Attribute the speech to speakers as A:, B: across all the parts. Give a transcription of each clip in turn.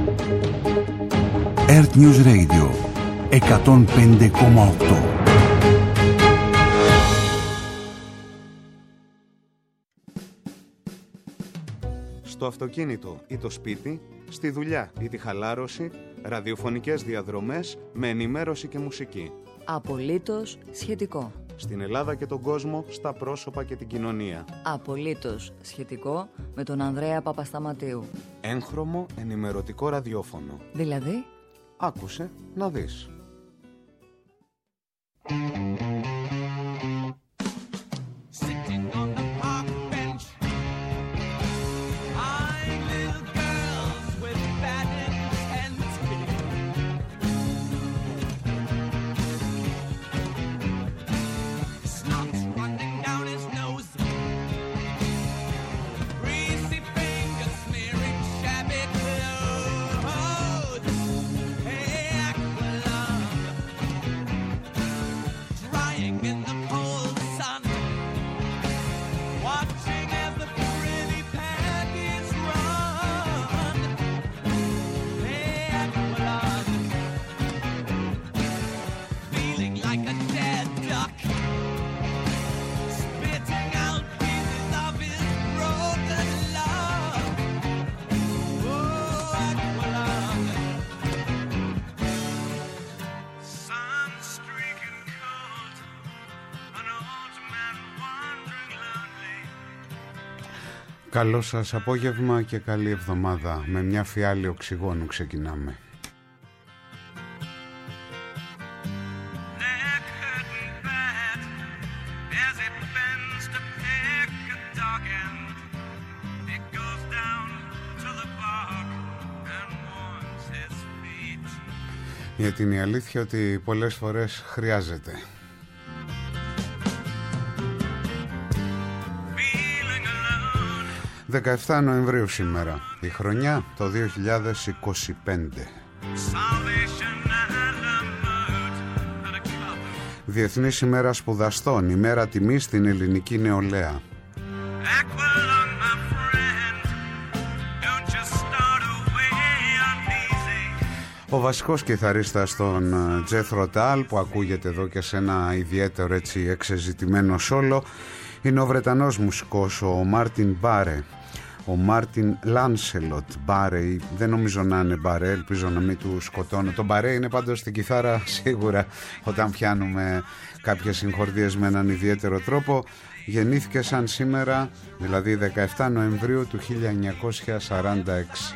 A: Earth News Radio 105,8.
B: Στο αυτοκίνητο ή το σπίτι, στη δουλειά ή τη χαλάρωση, ραδιοφωνικές διαδρομές με ενημέρωση και μουσική.
C: Απολύτως σχετικό.
B: Στην Ελλάδα και τον κόσμο, στα πρόσωπα και την κοινωνία.
C: Απολύτως σχετικό με τον Ανδρέα Παπασταματίου.
B: Έγχρωμο ενημερωτικό ραδιόφωνο.
C: Δηλαδή,
B: άκουσε να δεις. Καλό σας απόγευμα και καλή εβδομάδα. Με μια φιάλη οξυγόνου ξεκινάμε. Γιατί είναι η αλήθεια ότι πολλές φορές χρειάζεται. 17 Νοεμβρίου σήμερα, η χρονιά το 2025. Διεθνής ημέρα σπουδαστών, ημέρα τιμής στην ελληνική νεολαία. Ο βασικός κιθαρίστας των Jethro Tull, που ακούγεται εδώ και σε ένα ιδιαίτερο έτσι εξεζητημένο σόλο, είναι ο Βρετανός μουσικός, ο Μάρτιν Μπάρε. Ο Μάρτιν Λάνσελοτ Μπάρε, δεν νομίζω να είναι Μπάρε, ελπίζω να μην του σκοτώνω. Το Μπάρε είναι πάντως στην κιθάρα σίγουρα όταν πιάνουμε κάποιες συγχορδίες με έναν ιδιαίτερο τρόπο. Γεννήθηκε σαν σήμερα, δηλαδή 17 Νοεμβρίου του 1946.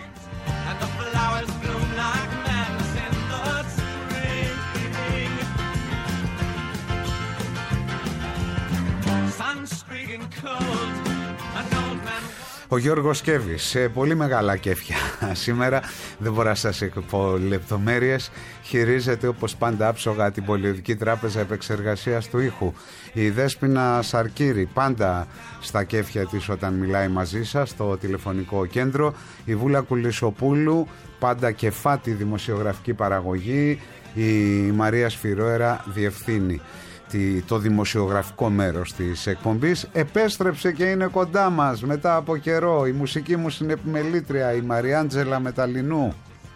B: Ο Γιώργος Κέβης, σε πολύ μεγάλα κέφια σήμερα, δεν μπορώ να σας πω λεπτομέρειες, χειρίζεται όπως πάντα άψογα την Πολιοδική Τράπεζα Επεξεργασίας του Ήχου. Η Δέσποινα Σαρκύρη, πάντα στα κέφια της όταν μιλάει μαζί σας στο τηλεφωνικό κέντρο. Η Βούλα Κουλισσοπούλου, πάντα κεφάτη δημοσιογραφική παραγωγή. Η Μαρία Σφυρόερα διευθύνει το δημοσιογραφικό μέρος της εκπομπής. Επέστρεψε και είναι κοντά μας μετά από καιρό η μουσική μου συνεπιμελήτρια, η Μαριάντζελα Μεταλλινού.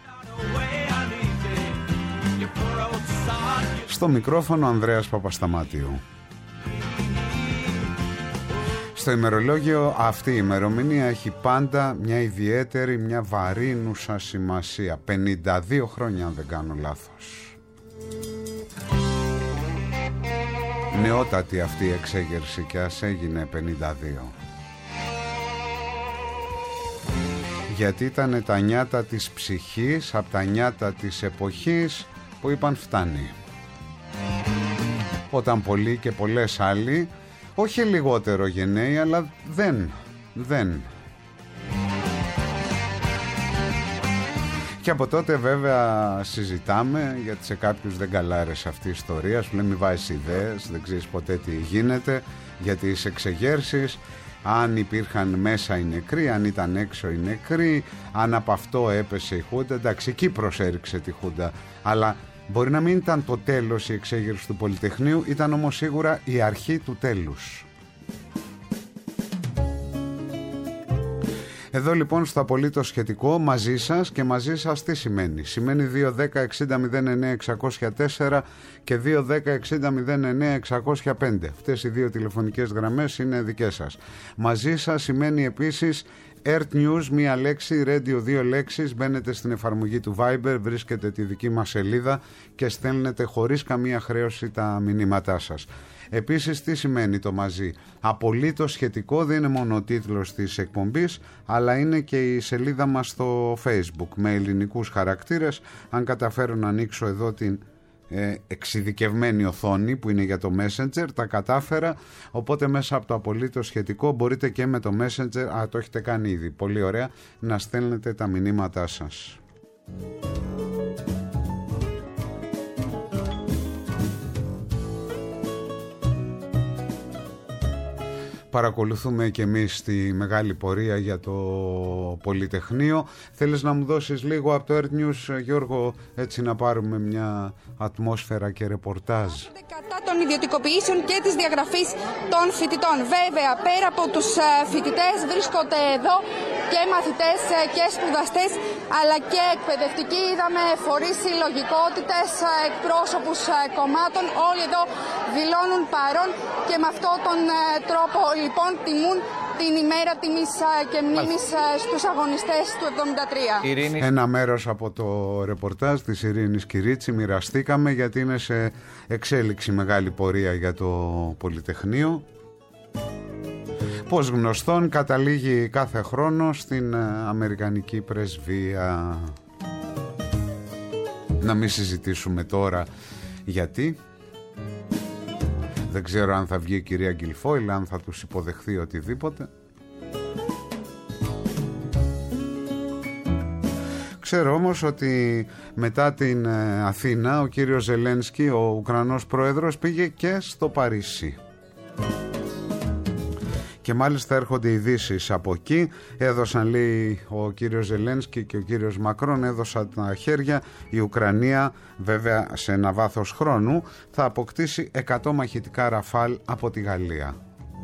B: Στο μικρόφωνο Ανδρέας Παπασταμάτιου. Στο ημερολόγιο αυτή η ημερομηνία έχει πάντα μια ιδιαίτερη, μια βαρύνουσα σημασία. 52 χρόνια αν δεν κάνω λάθος. Νεότατη αυτή η εξέγερση και ας έγινε 52. Γιατί ήταν τα νιάτα της ψυχής, από τα νιάτα της εποχής που είπαν φτάνει. Όταν πολλοί και πολλές άλλοι, όχι λιγότερο γενναίοι, αλλά δεν. Και από τότε βέβαια συζητάμε, γιατί σε κάποιους δεν καλά άρεσε αυτή η ιστορία, σου λέει μη βάζεις ιδέες, δεν ξέρεις ποτέ τι γίνεται, για τις εξεγέρσεις, αν υπήρχαν μέσα οι νεκροί, αν ήταν έξω οι νεκροί, αν από αυτό έπεσε η Χούντα. Εντάξει, η Κύπρος έριξε τη Χούντα, αλλά μπορεί να μην ήταν το τέλος η εξέγερση του Πολυτεχνείου, ήταν όμως σίγουρα η αρχή του τέλους. Εδώ λοιπόν στο απολύτως σχετικό μαζί σας, και μαζί σας τι σημαίνει? Σημαίνει 2-10-60-09-604 και 2-10-60-09-605. Αυτές οι δύο τηλεφωνικές γραμμές είναι δικές σας. Μαζί σας σημαίνει επίσης Earth News, μία λέξη, Radio, δύο λέξεις. Μπαίνετε στην εφαρμογή του Viber, βρίσκετε τη δική μας σελίδα και στέλνετε χωρίς καμία χρέωση τα μηνύματά σας. Επίσης, τι σημαίνει το μαζί? Απολύτως σχετικό, δεν είναι μόνο ο τίτλος της εκπομπής, αλλά είναι και η σελίδα μας στο Facebook με ελληνικούς χαρακτήρες. Αν καταφέρω να ανοίξω εδώ την εξειδικευμένη οθόνη που είναι για το Messenger, τα κατάφερα, οπότε μέσα από το απολύτως σχετικό μπορείτε και με το Messenger, το έχετε κάνει ήδη, πολύ ωραία, να στέλνετε τα μηνύματά σας. Παρακολουθούμε και εμείς τη μεγάλη πορεία για το Πολυτεχνείο. Θέλεις να μου δώσεις λίγο από το Earth News, Γιώργο, έτσι να πάρουμε μια ατμόσφαιρα και ρεπορτάζ?
D: Κατά των ιδιωτικοποιήσεων και της διαγραφής των φοιτητών. Βέβαια, πέρα από τους φοιτητές βρίσκονται εδώ και μαθητές και σπουδαστές, αλλά και εκπαιδευτικοί. Είδαμε φορείς συλλογικότητες, εκπρόσωπους κομμάτων, όλοι εδώ δηλώνουν παρόν και με αυτόν τον τρόπο λοιπόν τιμούν την ημέρα τιμής και μνήμης στους αγωνιστές του 1973.
B: Ένα μέρος από το ρεπορτάζ της Ειρήνης Κυρίτσι μοιραστήκαμε, γιατί είναι σε εξέλιξη μεγάλη πορεία για το Πολυτεχνείο. Πώς γνωστόν καταλήγει κάθε χρόνο στην Αμερικανική Πρεσβεία. Να μην συζητήσουμε τώρα γιατί. Δεν ξέρω αν θα βγει η κυρία Γκιλφόιλ, αν θα τους υποδεχθεί οτιδήποτε. Ξέρω όμως ότι μετά την Αθήνα ο κύριος Ζελένσκι, ο Ουκρανός πρόεδρος, πήγε και στο Παρίσι. Και μάλιστα έρχονται ειδήσεις από εκεί. Έδωσαν, λέει, ο κύριος Ζελένσκι και ο κύριος Μακρόν έδωσαν τα χέρια. Η Ουκρανία, βέβαια σε ένα βάθος χρόνου, θα αποκτήσει 100 μαχητικά Ραφάλ από τη Γαλλία.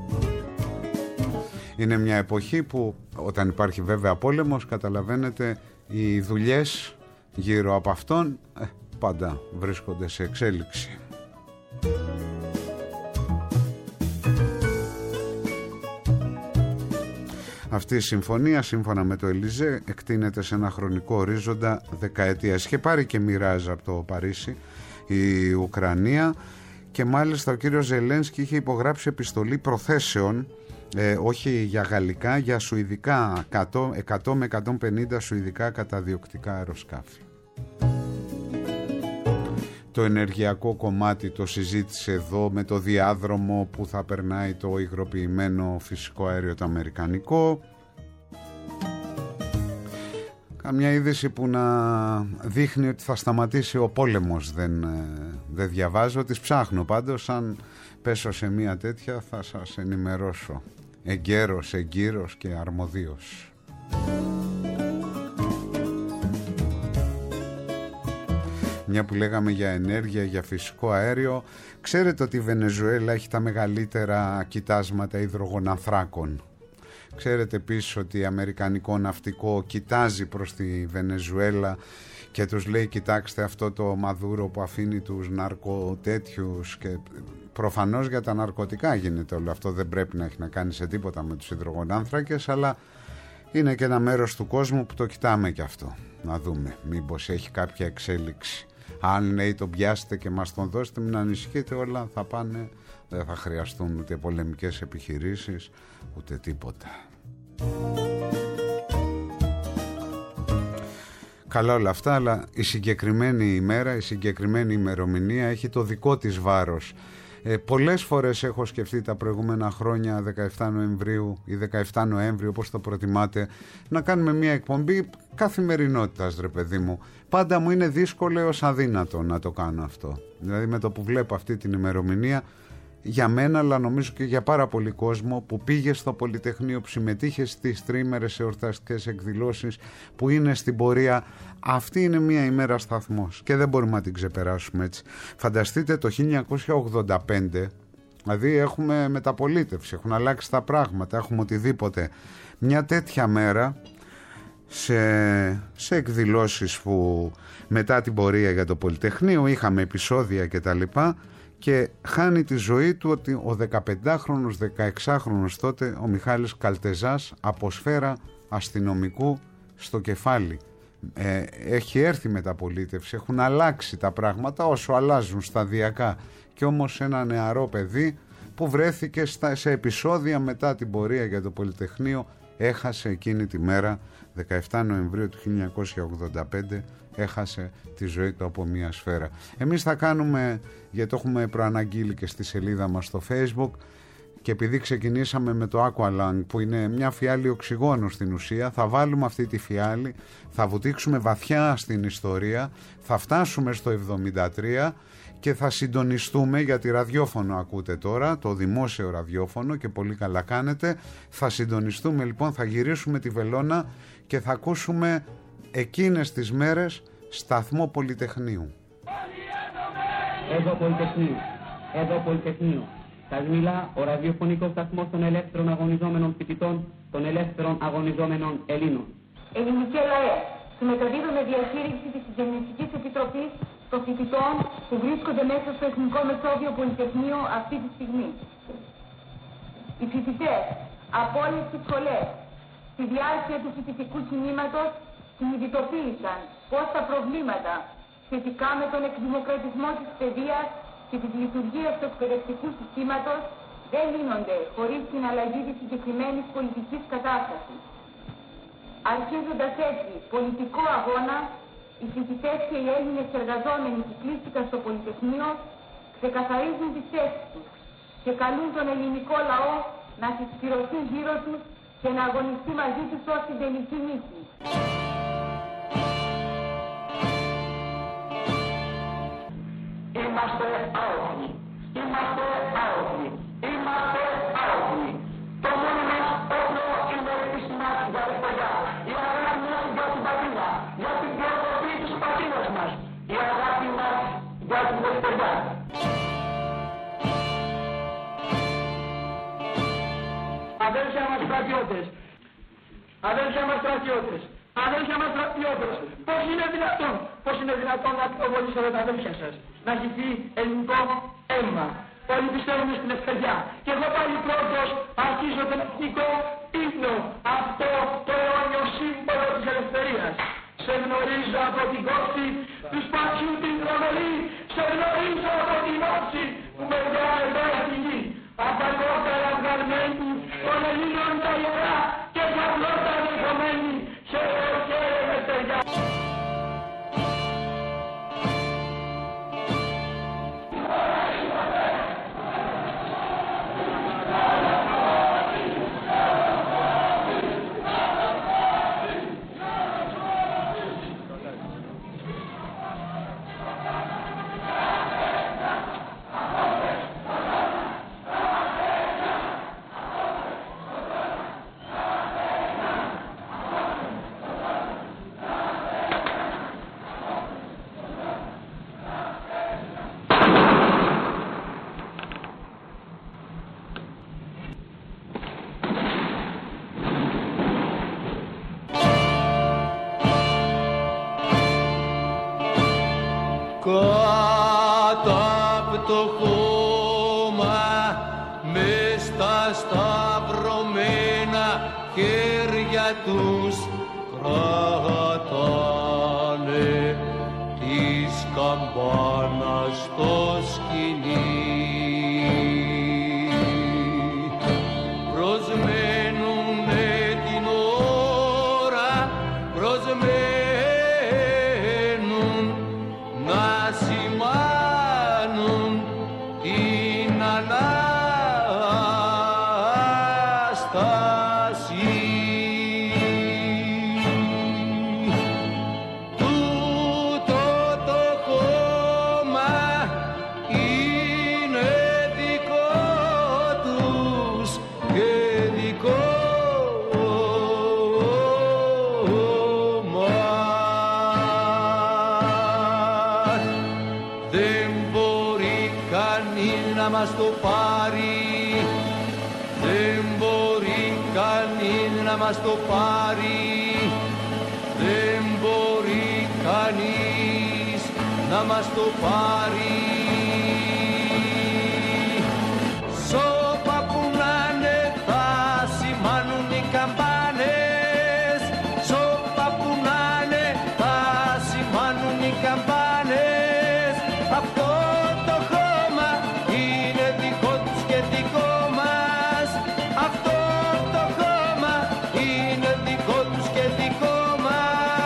B: Είναι μια εποχή που, όταν υπάρχει βέβαια πόλεμος, καταλαβαίνετε, οι δουλειές γύρω από αυτόν πάντα βρίσκονται σε εξέλιξη. Αυτή η συμφωνία, σύμφωνα με το Ελιζέ, εκτείνεται σε ένα χρονικό ορίζοντα δεκαετίας. Είχε πάρει και μοιράζ από το Παρίσι η Ουκρανία, και μάλιστα ο κύριος Ζελένσκι είχε υπογράψει επιστολή προθέσεων, όχι για γαλλικά, για σουηδικά, 100 με 150 σουηδικά καταδιοκτικά αεροσκάφη. Το ενεργειακό κομμάτι το συζήτησε εδώ με το διάδρομο που θα περνάει το υγροποιημένο φυσικό αέριο το αμερικανικό. Καμιά είδηση που να δείχνει ότι θα σταματήσει ο πόλεμος δεν διαβάζω, τις ψάχνω πάντως. Αν πέσω σε μια τέτοια θα σας ενημερώσω εγκαίρος, εγκύρος και αρμοδίος. Μια που λέγαμε για ενέργεια, για φυσικό αέριο, ξέρετε ότι η Βενεζουέλα έχει τα μεγαλύτερα κοιτάσματα υδρογονανθράκων. Ξέρετε επίσης ότι αμερικανικό ναυτικό κοιτάζει προς τη Βενεζουέλα και τους λέει, κοιτάξτε αυτό το Μαδούρο που αφήνει τους ναρκοτέτιους, και προφανώς για τα ναρκωτικά γίνεται όλο αυτό, δεν πρέπει να έχει να κάνει σε τίποτα με τους υδρογονάνθρακες, αλλά είναι και ένα μέρος του κόσμου που το κοιτάμε και αυτό, να δούμε μήπως έχει κάποια εξέλιξη. Αν λέει τον πιάσετε και μας τον δώσετε, μην ανησυχείτε, όλα θα πάνε, δεν θα χρειαστούν ούτε πολεμικές επιχειρήσεις ούτε τίποτα. Καλά όλα αυτά, αλλά η συγκεκριμένη ημέρα, η συγκεκριμένη ημερομηνία έχει το δικό της βάρος. Πολλές φορές έχω σκεφτεί τα προηγούμενα χρόνια, 17 Νοεμβρίου ή 17 Νοέμβρη, όπως το προτιμάτε, να κάνουμε μια εκπομπή καθημερινότητας, ρε παιδί μου. Πάντα μου είναι δύσκολο έως αδύνατο να το κάνω αυτό. Δηλαδή με το που βλέπω αυτή την ημερομηνία, για μένα, αλλά νομίζω και για πάρα πολύ κόσμο που πήγε στο Πολυτεχνείο, που συμμετείχε στις τρίμερες εορταστικές εκδηλώσεις, που είναι στην πορεία, αυτή είναι μια ημέρα σταθμός και δεν μπορούμε να την ξεπεράσουμε έτσι. Φανταστείτε το 1985, δηλαδή έχουμε μεταπολίτευση, έχουν αλλάξει τα πράγματα, έχουμε οτιδήποτε. Μια τέτοια μέρα σε εκδηλώσεις που μετά την πορεία για το Πολυτεχνείο είχαμε επεισόδια και τα λοιπά, και χάνει τη ζωή του ότι ο 15χρονος, 16χρονος τότε ο Μιχάλης Καλτεζάς από σφαίρα αστυνομικού στο κεφάλι. Έχει έρθει μεταπολίτευση, έχουν αλλάξει τα πράγματα όσο αλλάζουν σταδιακά, και όμως ένα νεαρό παιδί που βρέθηκε σε επεισόδια μετά την πορεία για το Πολυτεχνείο έχασε εκείνη τη μέρα, 17 Νοεμβρίου του 1985, έχασε τη ζωή του από μια σφαίρα. Εμείς θα κάνουμε, γιατί το έχουμε προαναγγείλει και στη σελίδα μας στο Facebook, και επειδή ξεκινήσαμε με το Aqualung, που είναι μια φιάλη οξυγόνου στην ουσία, θα βάλουμε αυτή τη φιάλη, θα βουτήξουμε βαθιά στην ιστορία, θα φτάσουμε στο 73 και θα συντονιστούμε, γιατί ραδιόφωνο ακούτε τώρα, το δημόσιο ραδιόφωνο, και πολύ καλά κάνετε. Θα συντονιστούμε λοιπόν, θα γυρίσουμε τη βελόνα και θα ακούσουμε εκείνες τις μέρες σταθμό Πολυτεχνείου.
E: Εδώ Πολυτεχνείο. Σας μιλά ο ραδιοφωνικός σταθμός των ελεύθερων αγωνιζόμενων φοιτητών, των ελεύθερων αγωνιζόμενων Ελλήνων.
F: Ελληνικέ λαέ, συμμεταδίδω με διαχείριση της Συγγενιστικής Επιτροπής των φοιτητών που βρίσκονται μέσα στο Εθνικό Μεσόβιο Πολυτεχνείο αυτή τη στιγμή. Οι φοιτητές από όλες τις σχολές, στη διάρκεια του φοιτητικού κινήματος, συνειδητοποίησαν πως τα προβλήματα σχετικά με τον εκδημοκρατισμό της παιδείας και της λειτουργίας του εκπαιδευτικού συστήματος δεν λύνονται χωρίς την αλλαγή της συγκεκριμένης πολιτικής κατάστασης. Αρχίζοντας έτσι πολιτικό αγώνα, οι φοιτητές και οι Έλληνες εργαζόμενοι που κλείστηκαν στο Πολυτεχνείο ξεκαθαρίζουν τις θέσεις τους και καλούν τον ελληνικό λαό να συσπηρωθεί γύρω τους και να αγωνιστεί μαζί τους ως την τελική νίκη.
G: Είμαστε άοχοι. Είμαστε άοχοι. Είμαστε άοχοι. Το μόνο μας όπλο είναι η πίστη μας για ελευθερία. Η αγάπη μας για την πατρίδα. Για την προκοπή της πατρίδας μας. Η αγάπη μας για την ελευθερία. Αδέλφια μας στρατιώτες. Αδέλφια μας στρατιώτες. Αδέλφια μας στρατιώτες. Πώς είναι δυνατόν να πυροβολήσετε τα αδέλφια σας? Να χυθεί ελληνικό αίμα. Όλοι πιστεύουμε στην ελευθερία. Και εγώ πάλι πρώτος αρχίζω τον εθνικό ύμνο. Αυτό το αιώνιο σύμβολο της ελευθερίας. Σε γνωρίζω από την κόψη του σπαθιού την τρομερή. Σε γνωρίζω από την όψη που με βγάλε πέρα τη γη. Από τα κόκκαλα βγαλμένη των Ελλήνων τα ιερά και τα πλώτα δεχομένη. Χαίρε ελευθεριά.
H: Κάτω απ' το χώμα μες στα σταυρωμένα χέρια τους κρατάνε της καμπάνας στο σκηνή. Προσμένουνε την ώρα, προσμένουν να σημάνουν την Ανάσταση. Τούτο το χώμα είναι δικό τους και δικό μας. Δεν μπορεί κανείς να μας το πάρει, δεν μπορεί κανείς να μας μας το πάρει. Δεν μπορεί κανείς να μας το πάρει. Σώπα που να είναι θα σημάνουν οι καμπάνες. Σώπα που να είναι θα σημάνουν οι καμπάνες. Αυτό το χώμα είναι δικό τους και δικό μας. Αυτό το χώμα είναι δικό τους και δικό μας.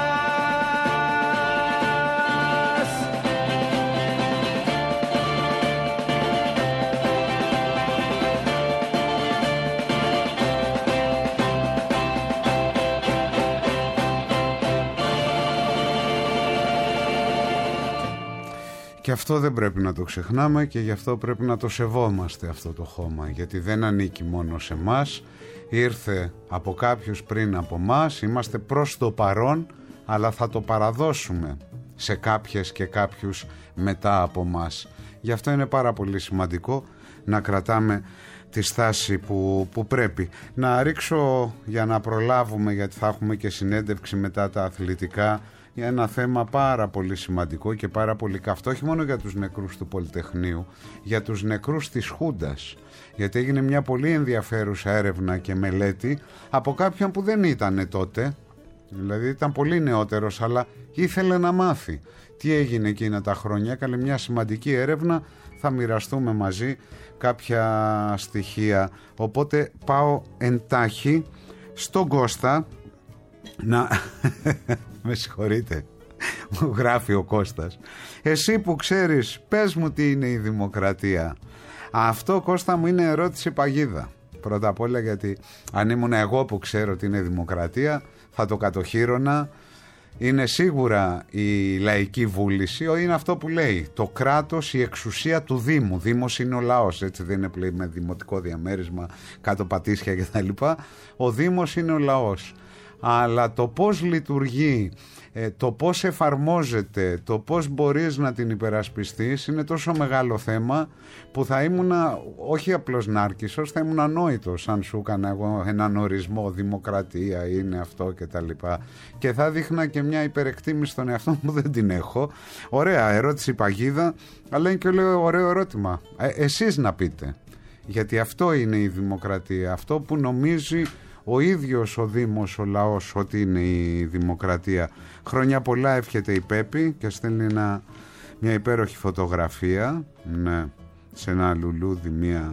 B: Και αυτό δεν πρέπει να το ξεχνάμε και γι' αυτό πρέπει να το σεβόμαστε αυτό το χώμα, γιατί δεν ανήκει μόνο σε μας, ήρθε από κάποιους πριν από μας, είμαστε προς το παρόν, αλλά θα το παραδώσουμε σε κάποιες και κάποιους μετά από μας. Γι' αυτό είναι πάρα πολύ σημαντικό να κρατάμε τη στάση που πρέπει. Να ρίξω για να προλάβουμε, γιατί θα έχουμε και συνέντευξη μετά τα αθλητικά, για ένα θέμα πάρα πολύ σημαντικό και πάρα πολύ καυτό, όχι μόνο για τους νεκρούς του Πολυτεχνείου, για τους νεκρούς της Χούντας, γιατί έγινε μια πολύ ενδιαφέρουσα έρευνα και μελέτη από κάποιον που δεν ήταν τότε, δηλαδή ήταν πολύ νεότερος, αλλά ήθελε να μάθει τι έγινε εκείνα τα χρόνια. Έκανε μια σημαντική έρευνα, θα μοιραστούμε μαζί κάποια στοιχεία, οπότε πάω εντάχει στον Κώστα να... Με συγχωρείτε, μου γράφει ο Κώστας, εσύ που ξέρεις, πες μου τι είναι η δημοκρατία. Αυτό, Κώστα μου, είναι ερώτηση παγίδα. Πρώτα απ' όλα, γιατί αν ήμουν εγώ που ξέρω τι είναι δημοκρατία, θα το κατοχύρωνα. Είναι σίγουρα η λαϊκή βούληση, είναι αυτό που λέει το κράτος, η εξουσία του Δήμου. Δήμος είναι ο λαός, έτσι δεν είναι πλέον με δημοτικό διαμέρισμα, κάτω πατήσια κτλ. Ο Δήμος είναι ο λαός. Αλλά το πώς λειτουργεί, το πώς εφαρμόζεται, το πώς μπορείς να την υπερασπιστείς είναι τόσο μεγάλο θέμα που θα ήμουν όχι απλώς νάρκισσος, θα ήμουν ανόητος αν σου έκανα εγώ έναν ορισμό, δημοκρατία είναι αυτό και τα λοιπά, και θα δείχνα και μια υπερεκτίμηση στον εαυτό μου, δεν την έχω. Ωραία ερώτηση παγίδα, αλλά είναι και ωραίο ερώτημα. Εσείς να πείτε, γιατί αυτό είναι η δημοκρατία, αυτό που νομίζει ο ίδιος ο Δήμος, ο λαός, ότι είναι η δημοκρατία. Χρόνια πολλά εύχεται η Πέπη και στέλνει μια υπέροχη φωτογραφία, ναι, σε ένα λουλούδι,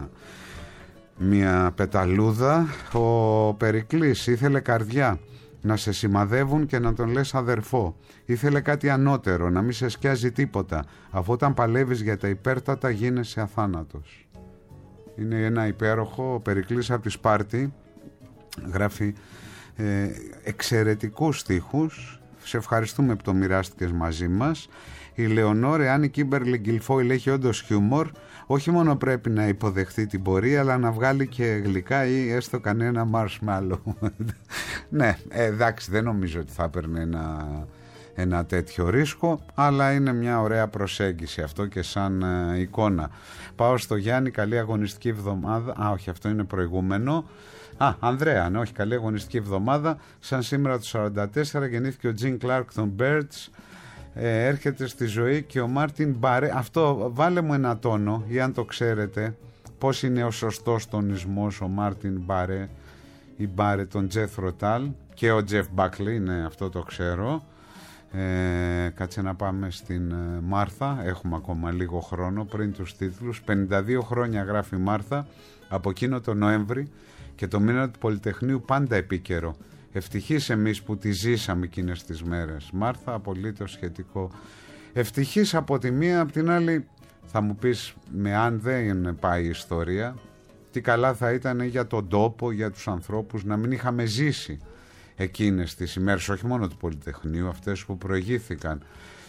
B: μια πεταλούδα. Ο Περικλής ήθελε καρδιά, να σε σημαδεύουν και να τον λες αδερφό. Ήθελε κάτι ανώτερο, να μην σε σκιάζει τίποτα, αφού όταν παλεύεις για τα υπέρτατα γίνεσαι αθάνατος. Είναι ένα υπέροχο, ο Περικλής από τη Σπάρτη, γράφει εξαιρετικούς στίχους. Σε ευχαριστούμε που το μοιράστηκες μαζί μας. Η Λεωνόρ, αν η Κίμπερλι Γκιλφόιλ έχει όντως χιούμορ, όχι μόνο πρέπει να υποδεχθεί την πορεία, αλλά να βγάλει και γλυκά ή έστω κανένα μαρσμάλο. Ναι, εντάξει, δεν νομίζω ότι θα έπαιρνε ένα τέτοιο ρίσκο, αλλά είναι μια ωραία προσέγγιση αυτό και σαν εικόνα. Πάω στο Γιάννη, καλή αγωνιστική εβδομάδα. Όχι, αυτό είναι προηγούμενο. Ανδρέα, ναι, όχι, καλή αγωνιστική εβδομάδα. Σαν σήμερα το 1944 γεννήθηκε ο Τζιν Κλάρκ των Birds. Έρχεται στη ζωή και ο Μάρτιν Μπαρέ. Αυτό βάλε μου ένα τόνο, ή αν το ξέρετε, πώς είναι ο σωστός τονισμός, ο Μάρτιν Μπαρέ ή Μπαρέ, τον Τζέφρο Τάλ, και ο Τζεφ Μπάκλι, ναι, αυτό το ξέρω. Κάτσε να πάμε στην Μάρθα, έχουμε ακόμα λίγο χρόνο πριν τους τίτλους. 52 χρόνια γράφει η Μάρθα, από εκείνο το Νοέμβρη, και το μήνα του Πολυτεχνείου πάντα επίκαιρο. Ευτυχείς εμείς που τη ζήσαμε εκείνες τις μέρες. Μάρθα, απολύτως σχετικό. Ευτυχείς από τη μία, από την άλλη θα μου πεις, με αν δεν πάει η ιστορία, τι καλά θα ήταν για τον τόπο, για τους ανθρώπους, να μην είχαμε ζήσει εκείνες τις ημέρες, όχι μόνο του Πολυτεχνείου, αυτές που προηγήθηκαν.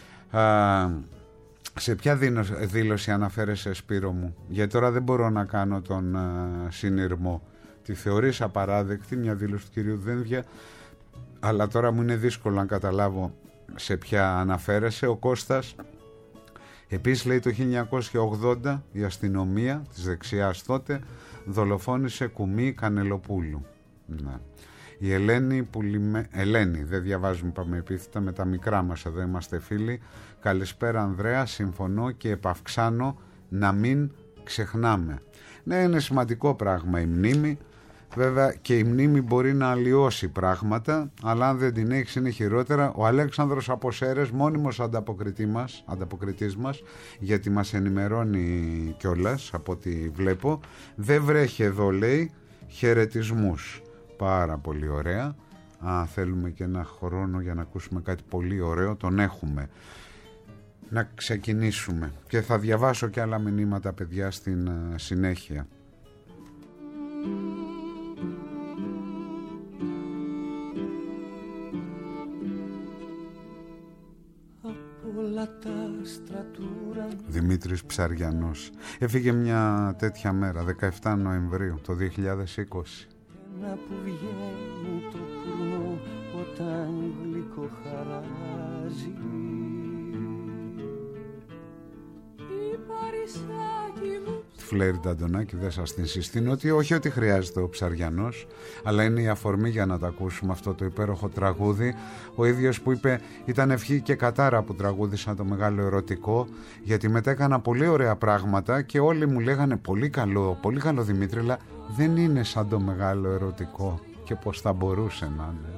B: Σε ποια δήλωση αναφέρεσαι, Σπύρο μου? Γιατί τώρα δεν μπορώ να κάνω τον συνειρμό. Τη θεωρείς απαράδεκτη μια δήλωση του κυρίου Δένδια, αλλά τώρα μου είναι δύσκολο να καταλάβω σε ποια αναφέρεσαι. Ο Κώστας επίσης λέει το 1980 η αστυνομία της δεξιάς τότε δολοφόνησε Κουμί Κανελοπούλου. Ναι. Η Ελένη, δεν διαβάζουμε, πάμε επίθετα, με τα μικρά μας εδώ είμαστε φίλοι. Καλησπέρα Ανδρέα, συμφωνώ και επαυξάνω να μην ξεχνάμε. Ναι, είναι σημαντικό πράγμα η μνήμη. Βέβαια και η μνήμη μπορεί να αλλοιώσει πράγματα, αλλά αν δεν την έχεις είναι χειρότερα. Ο Αλέξανδρος από Σέρρες, μόνιμος ανταποκριτής μας, γιατί μας ενημερώνει κιόλας από ό,τι βλέπω. Δεν βρέχει εδώ, λέει, χαιρετισμούς. Πάρα πολύ ωραία. Θέλουμε και ένα χρόνο για να ακούσουμε κάτι πολύ ωραίο, τον έχουμε. Να ξεκινήσουμε και θα διαβάσω και άλλα μηνύματα, παιδιά, στην συνέχεια. Δημήτρης Ψαριανός. Έφυγε μια τέτοια μέρα, 17 Νοεμβρίου το 2020. Ένα που βγαίνει το πουρνό όταν γλυκό χαράζει. Φλέρι Αντωνάκη, δεν σας την συστήνω, ότι όχι ότι χρειάζεται ο Ψαριανός, αλλά είναι η αφορμή για να τα ακούσουμε αυτό το υπέροχο τραγούδι. Ο ίδιος που είπε ήταν ευχή και κατάρα που τραγούδισαν το μεγάλο ερωτικό, γιατί μετά έκανα πολύ ωραία πράγματα και όλοι μου λέγανε πολύ καλό Δημήτρη, αλλά δεν είναι σαν το μεγάλο ερωτικό και πως θα μπορούσε να είναι.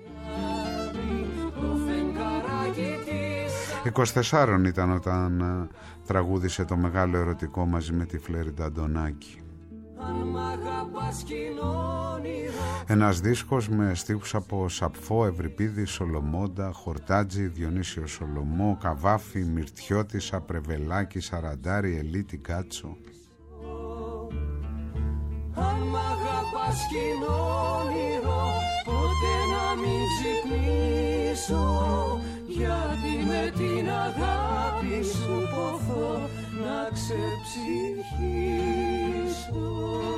B: 24 ήταν όταν τραγούδισε το μεγάλο ερωτικό μαζί με τη Φλέριντα Αντωνάκη. Ένας δίσκος με στίχους από Σαπφό, Ευρυπίδη, Σολομόντα, Χορτάτζη, Διονύσιο Σολομό, Καβάφη, Μυρτιώτη, Απρεβελάκη, Σαραντάρη, Ελίτη, Κάτσο. Αν μ' αγαπάς κι είναι όνειρο, ποτέ να μην ξυπνήσω, γιατί με την αγάπη σου ποθώ να ξεψυχήσω.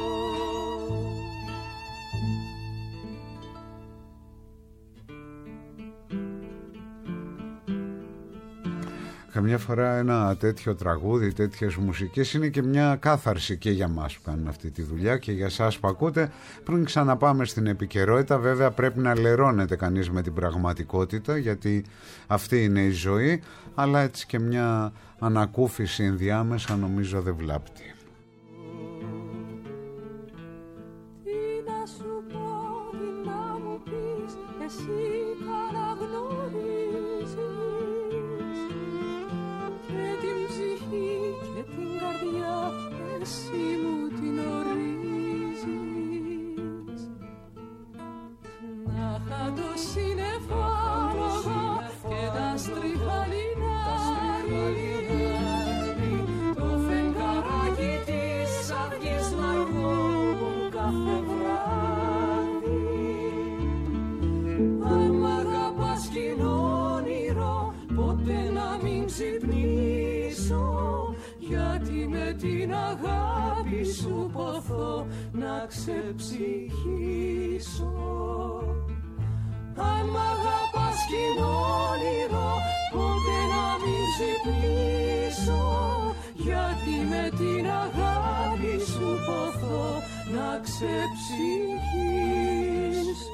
B: Καμιά φορά ένα τέτοιο τραγούδι, τέτοιες μουσικές είναι και μια κάθαρση και για μας που κάνουν αυτή τη δουλειά και για εσάς που ακούτε. Πριν ξαναπάμε στην επικαιρότητα, βέβαια πρέπει να λερώνεται κανείς με την πραγματικότητα, γιατί αυτή είναι η ζωή, αλλά έτσι και μια ανακούφιση ενδιάμεσα νομίζω δεν βλάπτει. Τι να σου πω, τι να μου πεις, εσύ παραγνωρίζεις και την ψυχή και την καρδιά, εσύ μου την ορίζεις. Να είχα το σύννεφο και τα στριφαλινά, το φεγγαράκι της αυγής να αργώ κάθε βράδυ. Αν μ' αγαπάς κι είναι όνειρο, ποτέ να μην ξυπνήσω, γιατί με την αγάπη σου ποθώ να ξεψυχήσω. Αν μ' αγαπάς κι είναι όνειρο, ποτέ να μην ξυπνήσω, γιατί με την αγάπη σου ποθώ να ξεψυχήσω.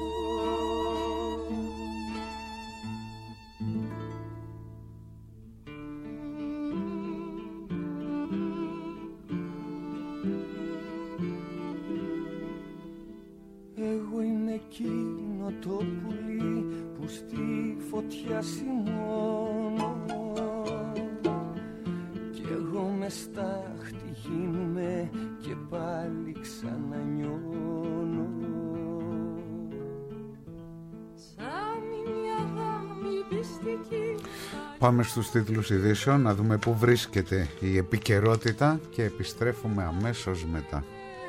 B: Εγώ είμαι εκείνο το πουλί που στη φωτιά σημώνω, κι εγώ μες στάχτη γίνουμε και πάλι ξανανιώνω. Σαν μια γάμη πιστική. Πάμε στους τίτλους ειδήσεων να δούμε πού βρίσκεται η επικαιρότητα και επιστρέφουμε αμέσως μετά.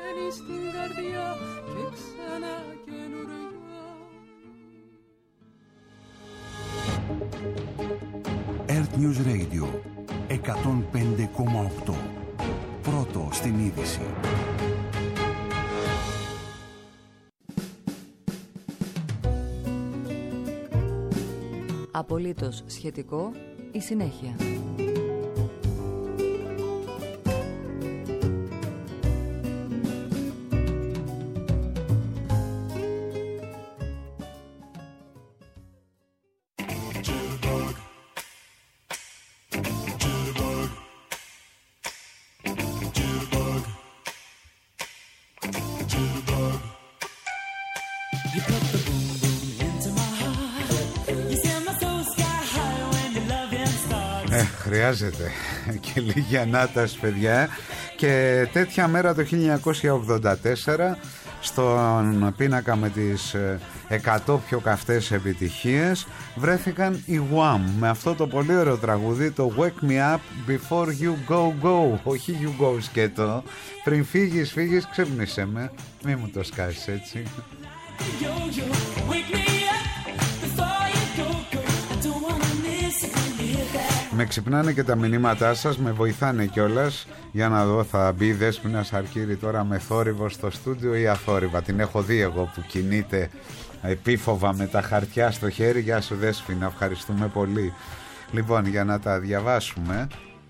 A: Earth News Radio 105,8. Πρώτο στην είδηση.
C: Απολύτως σχετικό, η συνέχεια.
B: Χρειάζεται και λίγη ανάταση, παιδιά. Και τέτοια μέρα το 1984, στον πίνακα με τις 100 πιο καυτές επιτυχίες, βρέθηκαν οι Wham με αυτό το πολύ ωραίο τραγούδι, το Wake Me Up Before You Go Go. Όχι You Go σκέτο, πριν φύγεις ξύπνησε με. Μη μου το σκάσεις έτσι. Με ξυπνάνε και τα μηνύματά σας, με βοηθάνε κιόλας. Για να δω, θα μπει η Δέσποινα Σαρκύρη τώρα με θόρυβο στο στούντιο ή αθόρυβα? Την έχω δει εγώ που κινείται επίφοβα με τα χαρτιά στο χέρι. Γεια σου Δέσποινα, ευχαριστούμε πολύ. Λοιπόν, για να τα διαβάσουμε.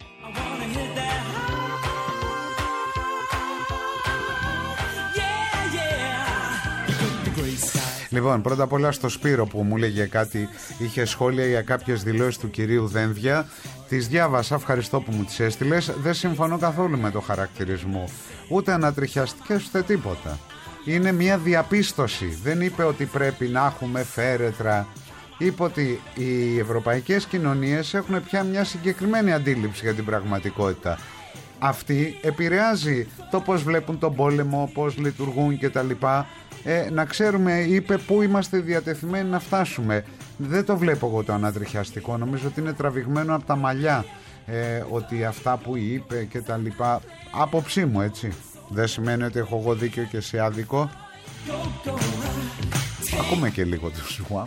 B: Λοιπόν, πρώτα απ' όλα στο Σπύρο που μου λέγε κάτι, είχε σχόλια για κάποιες δηλώσεις του κυρίου Δένδια. Τις διάβασα, ευχαριστώ που μου τις έστειλες. Δεν συμφωνώ καθόλου με το χαρακτηρισμό. Ούτε ανατριχιαστικές ούτε τίποτα. Είναι μια διαπίστωση. Δεν είπε ότι πρέπει να έχουμε φέρετρα. Είπε ότι οι ευρωπαϊκές κοινωνίες έχουν πια μια συγκεκριμένη αντίληψη για την πραγματικότητα. Αυτή επηρεάζει το πώς βλέπουν τον πόλεμο, πώς λειτουργούν κτλ. Να ξέρουμε, είπε, πού είμαστε διατεθειμένοι να φτάσουμε. Δεν το βλέπω εγώ το ανατριχιαστικό. Νομίζω ότι είναι τραβηγμένο από τα μαλλιά, ότι αυτά που είπε και τα λοιπά. Άποψή μου, έτσι. Δεν σημαίνει ότι έχω εγώ δίκιο και σε άδικο. Ακούμε και λίγο του Σουάμ.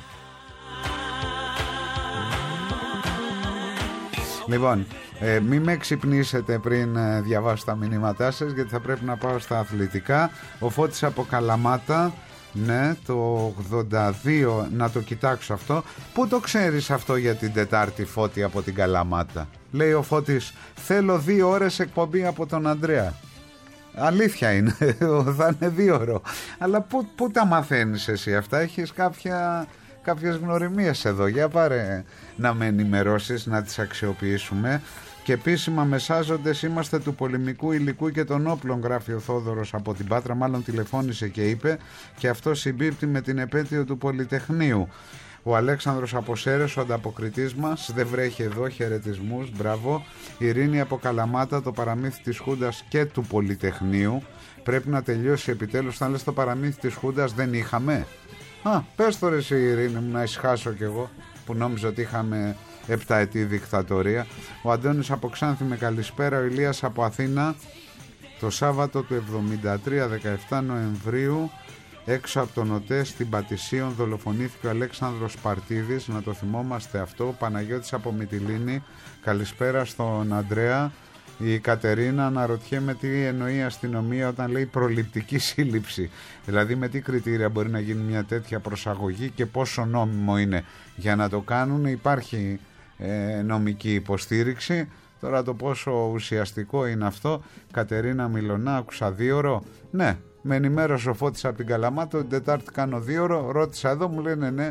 B: Λοιπόν, μη με ξυπνήσετε πριν διαβάσω τα μηνύματά σας, γιατί θα πρέπει να πάω στα αθλητικά. Ο Φώτης από Καλαμάτα, ναι, το 82, να το κοιτάξω αυτό. Πού το ξέρεις αυτό για την Τετάρτη, Φώτη, από την Καλαμάτα? Λέει ο Φώτης, θέλω 2 ώρες εκπομπή από τον Ανδρέα. Αλήθεια είναι, θα είναι 2 ώρο. Αλλά πού τα μαθαίνεις εσύ αυτά? Έχεις κάποιες γνωριμίες εδώ? Για πάρε να με ενημερώσεις, να τις αξιοποιήσουμε. Και επίσημα μεσάζοντες, είμαστε του πολεμικού υλικού και των όπλων, γράφει ο Θόδωρος από την Πάτρα. Μάλλον τηλεφώνησε και είπε, και αυτό συμπίπτει με την επέτειο του Πολυτεχνείου. Ο Αλέξανδρος από Σέρες, ο ανταποκριτής μας, δεν βρέχει εδώ, χαιρετισμούς, μπράβο. Ειρήνη από Καλαμάτα, το παραμύθι της Χούντας και του Πολυτεχνείου πρέπει να τελειώσει επιτέλους. Θα λες το παραμύθι της Χούντας δεν είχαμε? Πες το ρε εσύ, Ειρήνη μου, να ησυχάσω κι εγώ που νόμιζα ότι είχαμε 7 ετή δικτατορία. Ο Αντώνης από Ξάνθη, με καλησπέρα. Ο Ηλίας από Αθήνα, το Σάββατο του 73, 17 Νοεμβρίου, έξω από τον ΟΤΕ στην Πατησίων, δολοφονήθηκε ο Αλέξανδρος Παρτίδης, να το θυμόμαστε αυτό. Ο Παναγιώτης από Μυτιλήνη, καλησπέρα στον Ανδρέα. Η Κατερίνα, αναρωτιέμαι τι εννοεί η αστυνομία όταν λέει προληπτική σύλληψη. Δηλαδή με τι κριτήρια μπορεί να γίνει μια τέτοια προσαγωγή και πόσο νόμιμο είναι για να το κάνουν? Υπάρχει νομική υποστήριξη. Τώρα το πόσο ουσιαστικό είναι αυτό. Κατερίνα Μιλωνά, άκουσα 2 ώρο. Ναι, με ενημέρωσε ο Φώτης από την Καλαμάτα, την Τετάρτη κάνω 2 ώρο. Ρώτησα εδώ, μου λένε ναι,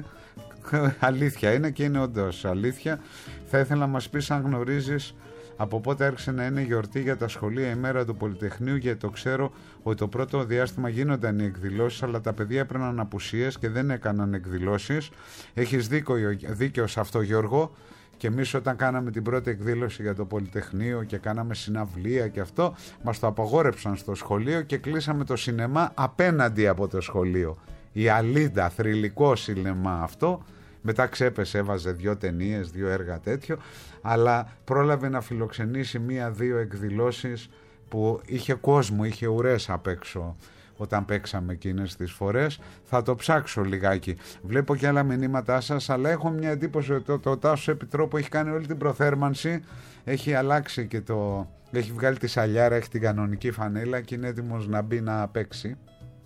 B: αλήθεια είναι και είναι όντως αλήθεια. Θα ήθελα να μας πεις αν γνωρίζεις από πότε άρχισε να είναι γιορτή για τα σχολεία η μέρα του Πολυτεχνείου, γιατί το ξέρω ότι το πρώτο διάστημα γίνονταν οι εκδηλώσεις, αλλά τα παιδιά έπαιρναν απουσίες και δεν έκαναν εκδηλώσεις. Έχεις δίκιο σε αυτό, Γιώργο. Και εμείς όταν κάναμε την πρώτη εκδήλωση για το Πολυτεχνείο και κάναμε συναυλία και αυτό, μας το απαγόρεψαν στο σχολείο και κλείσαμε το σινεμά απέναντι από το σχολείο. Η Αλίντα, θρυλικό σινεμά αυτό. Μετά ξέπεσε, έβαζε 2 ταινίες, 2 έργα τέτοιο, αλλά πρόλαβε να φιλοξενήσει 1-2 εκδηλώσεις που είχε κόσμο, είχε ουρές απ' έξω όταν παίξαμε εκείνες τις φορές. Θα το ψάξω λιγάκι. Βλέπω και άλλα μηνύματά σας, αλλά έχω μια εντύπωση ότι το Τάσος Επιτρόπου έχει κάνει όλη την προθέρμανση, έχει αλλάξει και έχει βγάλει τη σαλιάρα, έχει την κανονική φανέλα και είναι έτοιμος να μπει να παίξει.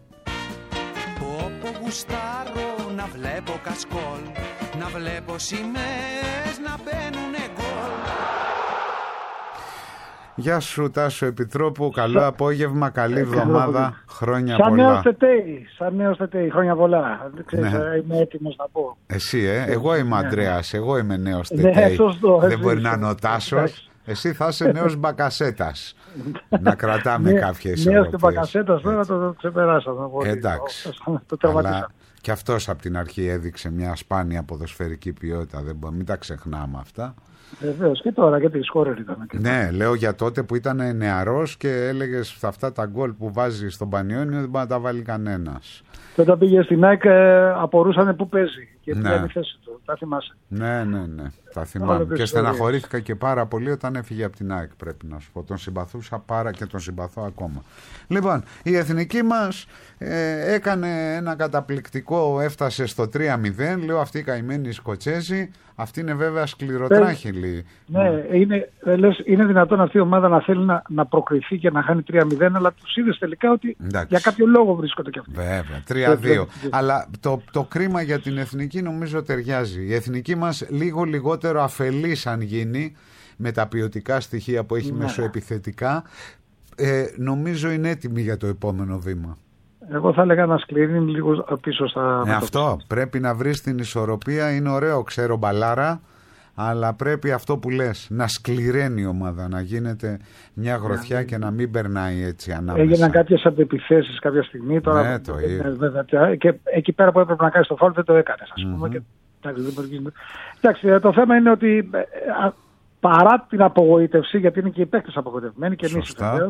H: Όπου γουστάρω να βλέπω κασκόλ, να βλέπω σημαίες να μπαίνουνε γκολ.
B: Γεια σου Τάσο Επιτρόπου, καλό απόγευμα, καλή εβδομάδα, χρόνια
I: σαν
B: πολλά.
I: Σαν νέος τετέι, χρόνια πολλά. Ξέρεις, είμαι έτοιμος να πω.
B: Εσύ, εγώ είμαι ο Ανδρέας, εγώ είμαι νέος τετέι.
I: Σωστό.
B: Δεν μπορεί να είναι ο Τάσος. Εσύ θα είσαι νέος Μπακασέτας. Να κρατάμε κάποια ισορροπίες.
I: Νέος Μπακασέτας, τώρα το ξεπεράσαμε.
B: Εντάξει.
I: Το τερματίσαμε.
B: Και αυτός από την αρχή έδειξε μια σπάνια ποδοσφαιρική ποιότητα. Μην τα ξεχνάμε αυτά.
I: Βεβαίως, και τώρα και τη σκόρερ ήταν.
B: Ναι, λέω για τότε που ήταν νεαρός και έλεγες αυτά τα γκολ που βάζει στον Πανιόνιο δεν μπορεί να τα βάλει κανένας.
I: Και όταν πήγε στην ΑΕΚ απορούσαν πού παίζει και ποια είναι η θέση του. Τα θυμάσαι.
B: Ναι. Τα θυμάμαι. Και στεναχωρήθηκα και πάρα πολύ όταν έφυγε από την ΑΕΚ, πρέπει να σου πω. Τον συμπαθούσα πάρα και τον συμπαθώ ακόμα. Λοιπόν, η εθνική μας έκανε ένα καταπληκτικό, έφτασε στο 3-0. Λέω αυτή η καημένη Σκοτσέζη, αυτή είναι βέβαια σκληροτράχηλη.
I: Ναι, είναι δυνατόν αυτή η ομάδα να θέλει να προκριθεί και να χάνει 3-0, αλλά τους είδες τελικά ότι για κάποιο λόγο βρίσκονται και αυτοί.
B: Βέβαια, 3-2. Αλλά το κρίμα για την εθνική νομίζω ταιριάζει. Η εθνική μας λίγο λιγότερο αφελής αν γίνει με τα ποιοτικά στοιχεία που έχει μεσοεπιθετικά, νομίζω είναι έτοιμη για το επόμενο βήμα.
I: Εγώ θα έλεγα να σκληρύνει λίγο πίσω στα...
B: Αυτό, πρέπει να βρεις την ισορροπία, είναι ωραίο, ξέρω μπαλάρα, αλλά πρέπει αυτό που λες, να σκληραίνει η ομάδα, να γίνεται μια γροθιά και να μην περνάει έτσι ανάμεσα. Έγιναν
I: κάποιες αντεπιθέσεις κάποια στιγμή, τώρα και εκεί πέρα που έπρεπε να κάνεις το φάουλ δεν το έκανες, ας πούμε. Και, εντάξει, το θέμα είναι ότι παρά την απογοήτευση, γιατί είναι και οι παίκτες απογοητευμένοι και εμείς βεβαίως,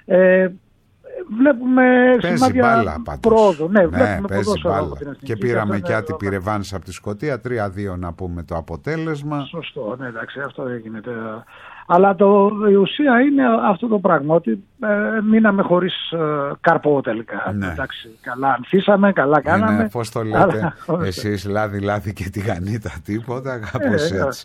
I: βλέπουμε σημάδια πρόοδου. Ναι, βλέπουμε ποδόσφαιρο.
B: Και πήραμε και άτυπη ρεβάνς από τη Σκωτία, 3-2 να πούμε το αποτέλεσμα.
I: Σωστό, ναι, εντάξει, αυτό έγινε. Αλλά η ουσία είναι αυτό το πράγμα, ότι μείναμε χωρίς κάρπο τελικά.
B: Ναι.
I: Εντάξει, καλά ανθίσαμε, καλά κάναμε.
B: Πώς το λέτε εσείς, λάδι και τηγανίτα, τίποτα, κάπως έτσι.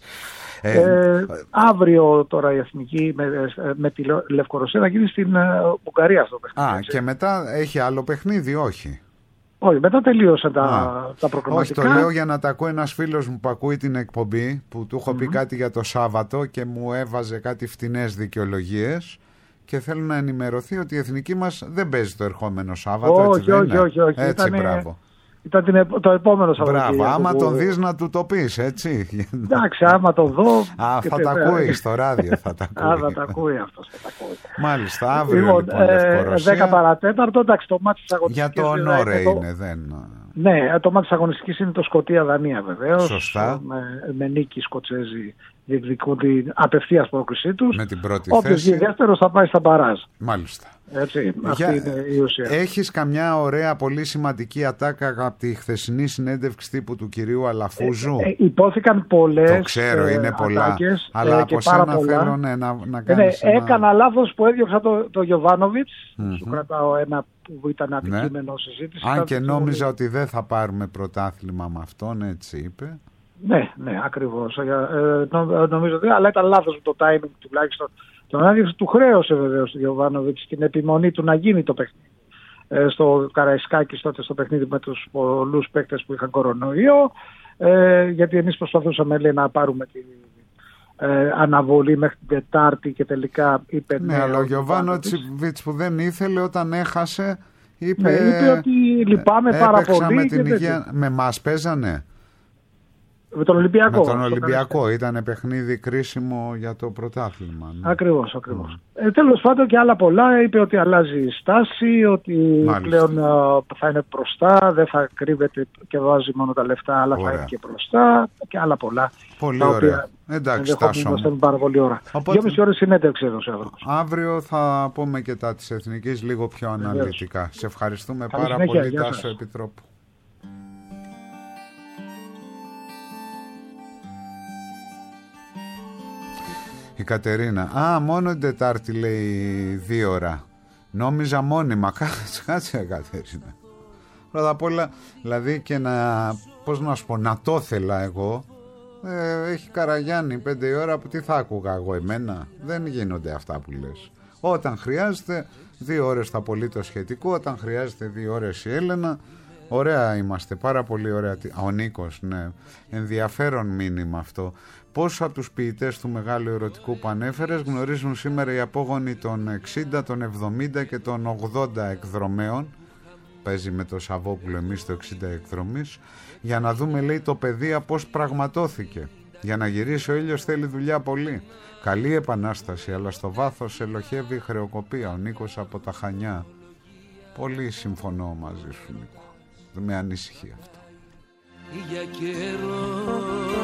I: Αύριο τώρα η εθνική με τη Λευκορωσία θα γίνει στην Ουγγαρία αυτό το παιχνίδι.
B: Και μετά έχει άλλο παιχνίδι, όχι?
I: Όχι, μετά τελείωσαν τα προκριματικά.
B: Όχι, το λέω για να τα ακούει ένας φίλος μου που ακούει την εκπομπή, που του έχω πει κάτι για το Σάββατο και μου έβαζε κάτι φτηνές δικαιολογίες και θέλω να ενημερωθεί ότι η εθνική μας δεν παίζει το ερχόμενο Σάββατο.
I: Όχι.
B: Έτσι, μπράβο.
I: Ήταν το επόμενο Σαββατοκύριακο.
B: Μπράβο, άμα τον δεις να του το πεις, έτσι.
I: Εντάξει, άμα τον δω...
B: θα τα ακούει στο ράδιο, θα τα ακούει.
I: Θα τα ακούει αυτός.
B: Μάλιστα, αύριο λοιπόν Λευκορωσία.
I: 10 παρατέταρτο, εντάξει, το μάτι της αγωνιστικής...
B: Για το ονόρε είναι, δεν...
I: Ναι, το μάτι της αγωνιστικής είναι το Σκωτία-Δανία βεβαίως.
B: Σωστά.
I: Με νίκη Σκοτσέζοι διεκδικούν την απευθείας πρόκριση τους.
B: Με την πρώτη
I: όποιος
B: θέση.
I: Όποιος δεύτερος θα πάει στα μπαράζ.
B: Μάλιστα.
I: Έτσι, αυτή είναι η ουσία.
B: Έχεις καμιά ωραία πολύ σημαντική ατάκα από τη χθεσινή συνέντευξη τύπου του κυρίου Αλαφούζου?
I: Υπόθηκαν πολλές.
B: Το ξέρω, είναι πολλά.
I: Ατάκες,
B: αλλά από σένα θέλω να κάνεις
I: έκανα λάθος που έδιωξα το Γιοβάνοβιτς. Σου κρατάω ένα που ήταν αντικείμενο συζήτηση.
B: Αν και νόμιζα ότι δεν θα πάρουμε πρωτάθλημα με αυτόν, έτσι είπε.
I: Ναι, ακριβώς. Νομίζω ότι, αλλά ήταν λάθος το timing τουλάχιστον. Τον άδειξε του χρέωσε βεβαίως του Γιοβάνοβιτς την επιμονή του να γίνει το παιχνίδι. Στο Καραϊσκάκης τότε στο παιχνίδι με τους πολλούς παίκτες που είχαν κορονοϊό, γιατί εμείς προσπαθούσαμε να πάρουμε την αναβολή μέχρι την Τετάρτη και τελικά είπε...
B: Ναι, αλλά ο Γιοβάνοβιτς που δεν ήθελε όταν έχασε είπε
I: ότι λυπάμαι πάρα πολύ.
B: Με την υγεία. Με μας παίζανε.
I: Με τον Ολυμπιακό.
B: Με τον Ολυμπιακό. Ήταν παιχνίδι κρίσιμο για το πρωτάθλημα. Ναι.
I: Ακριβώς. Τέλος πάντων και άλλα πολλά. Είπε ότι αλλάζει η στάση, ότι πλέον θα είναι μπροστά, δεν θα κρύβεται και βάζει μόνο τα λεφτά, αλλά θα είναι και μπροστά και άλλα πολλά.
B: Πολύ ωραία. Εντάξει, Τάσο.
I: Πάρα πολύ ώρα. 2,5 ώρες συνέντευξη έδωσε.
B: Αύριο θα πούμε και τα της Εθνικής λίγο πιο αναλυτικά. Σε ευχαριστούμε πάρα πολύ, Τάσο Επιτρόπου. Η Κατερίνα. Μόνο την Τετάρτη λέει 2 ώρα. Νόμιζα μόνιμα. Κάτσε Κατερίνα. Πρώτα απ' όλα, δηλαδή και να το ήθελα εγώ. Έχει Καραγιάννη 5 ώρα που τι θα άκουγα εγώ εμένα. Δεν γίνονται αυτά που λες. Όταν χρειάζεται 2 ώρες θα πολύ το σχετικό. Όταν χρειάζεται 2 ώρες η Έλενα. Ωραία είμαστε, πάρα πολύ ωραία. Ο Νίκος, ναι, ενδιαφέρον μήνυμα αυτό. Πόσους από τους ποιητές του μεγάλου ερωτικού που ανέφερες γνωρίζουν σήμερα οι απόγονοι των 60, των 70 και των 80 εκδρομέων? Παίζει με το Σαββόπουλο εμείς το 60 εκδρομής. Για να δούμε, λέει, το παιδεία πώς πραγματώθηκε. Για να γυρίσει ο ήλιος θέλει δουλειά πολύ. Καλή επανάσταση, αλλά στο βάθος ελοχεύει η χρεοκοπία. Ο Νίκος από τα Χανιά. Πολύ συμφωνώ μαζί σου, Νίκο. Δεν με ανησυχεί αυτό.
J: Για καιρό,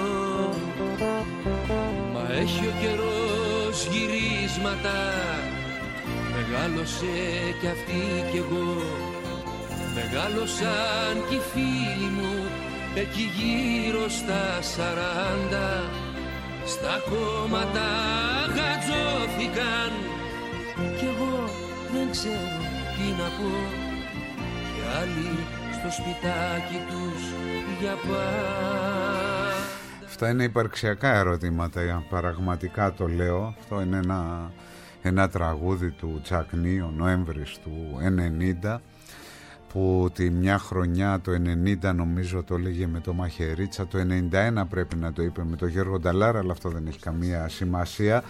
J: μα έχει ο καιρός γυρίσματα. Μεγάλωσε κι αυτή κι εγώ, μεγάλωσαν κι οι φίλοι μου εκεί γύρω στα 40. Στα κόμματα γατζώθηκαν κι εγώ δεν ξέρω τι να πω. Κι άλλοι στο σπιτάκι τους για πάντα.
B: Αυτά είναι υπαρξιακά ερωτήματα, πραγματικά το λέω. Αυτό είναι ένα τραγούδι του Τσακνί, ο Νοέμβρης του 90, που τη μια χρονιά, το 90 νομίζω το έλεγε με το Μαχαιρίτσα, το 91 πρέπει να το είπε με το Γιώργο Νταλάρα, αλλά αυτό δεν έχει καμία σημασία.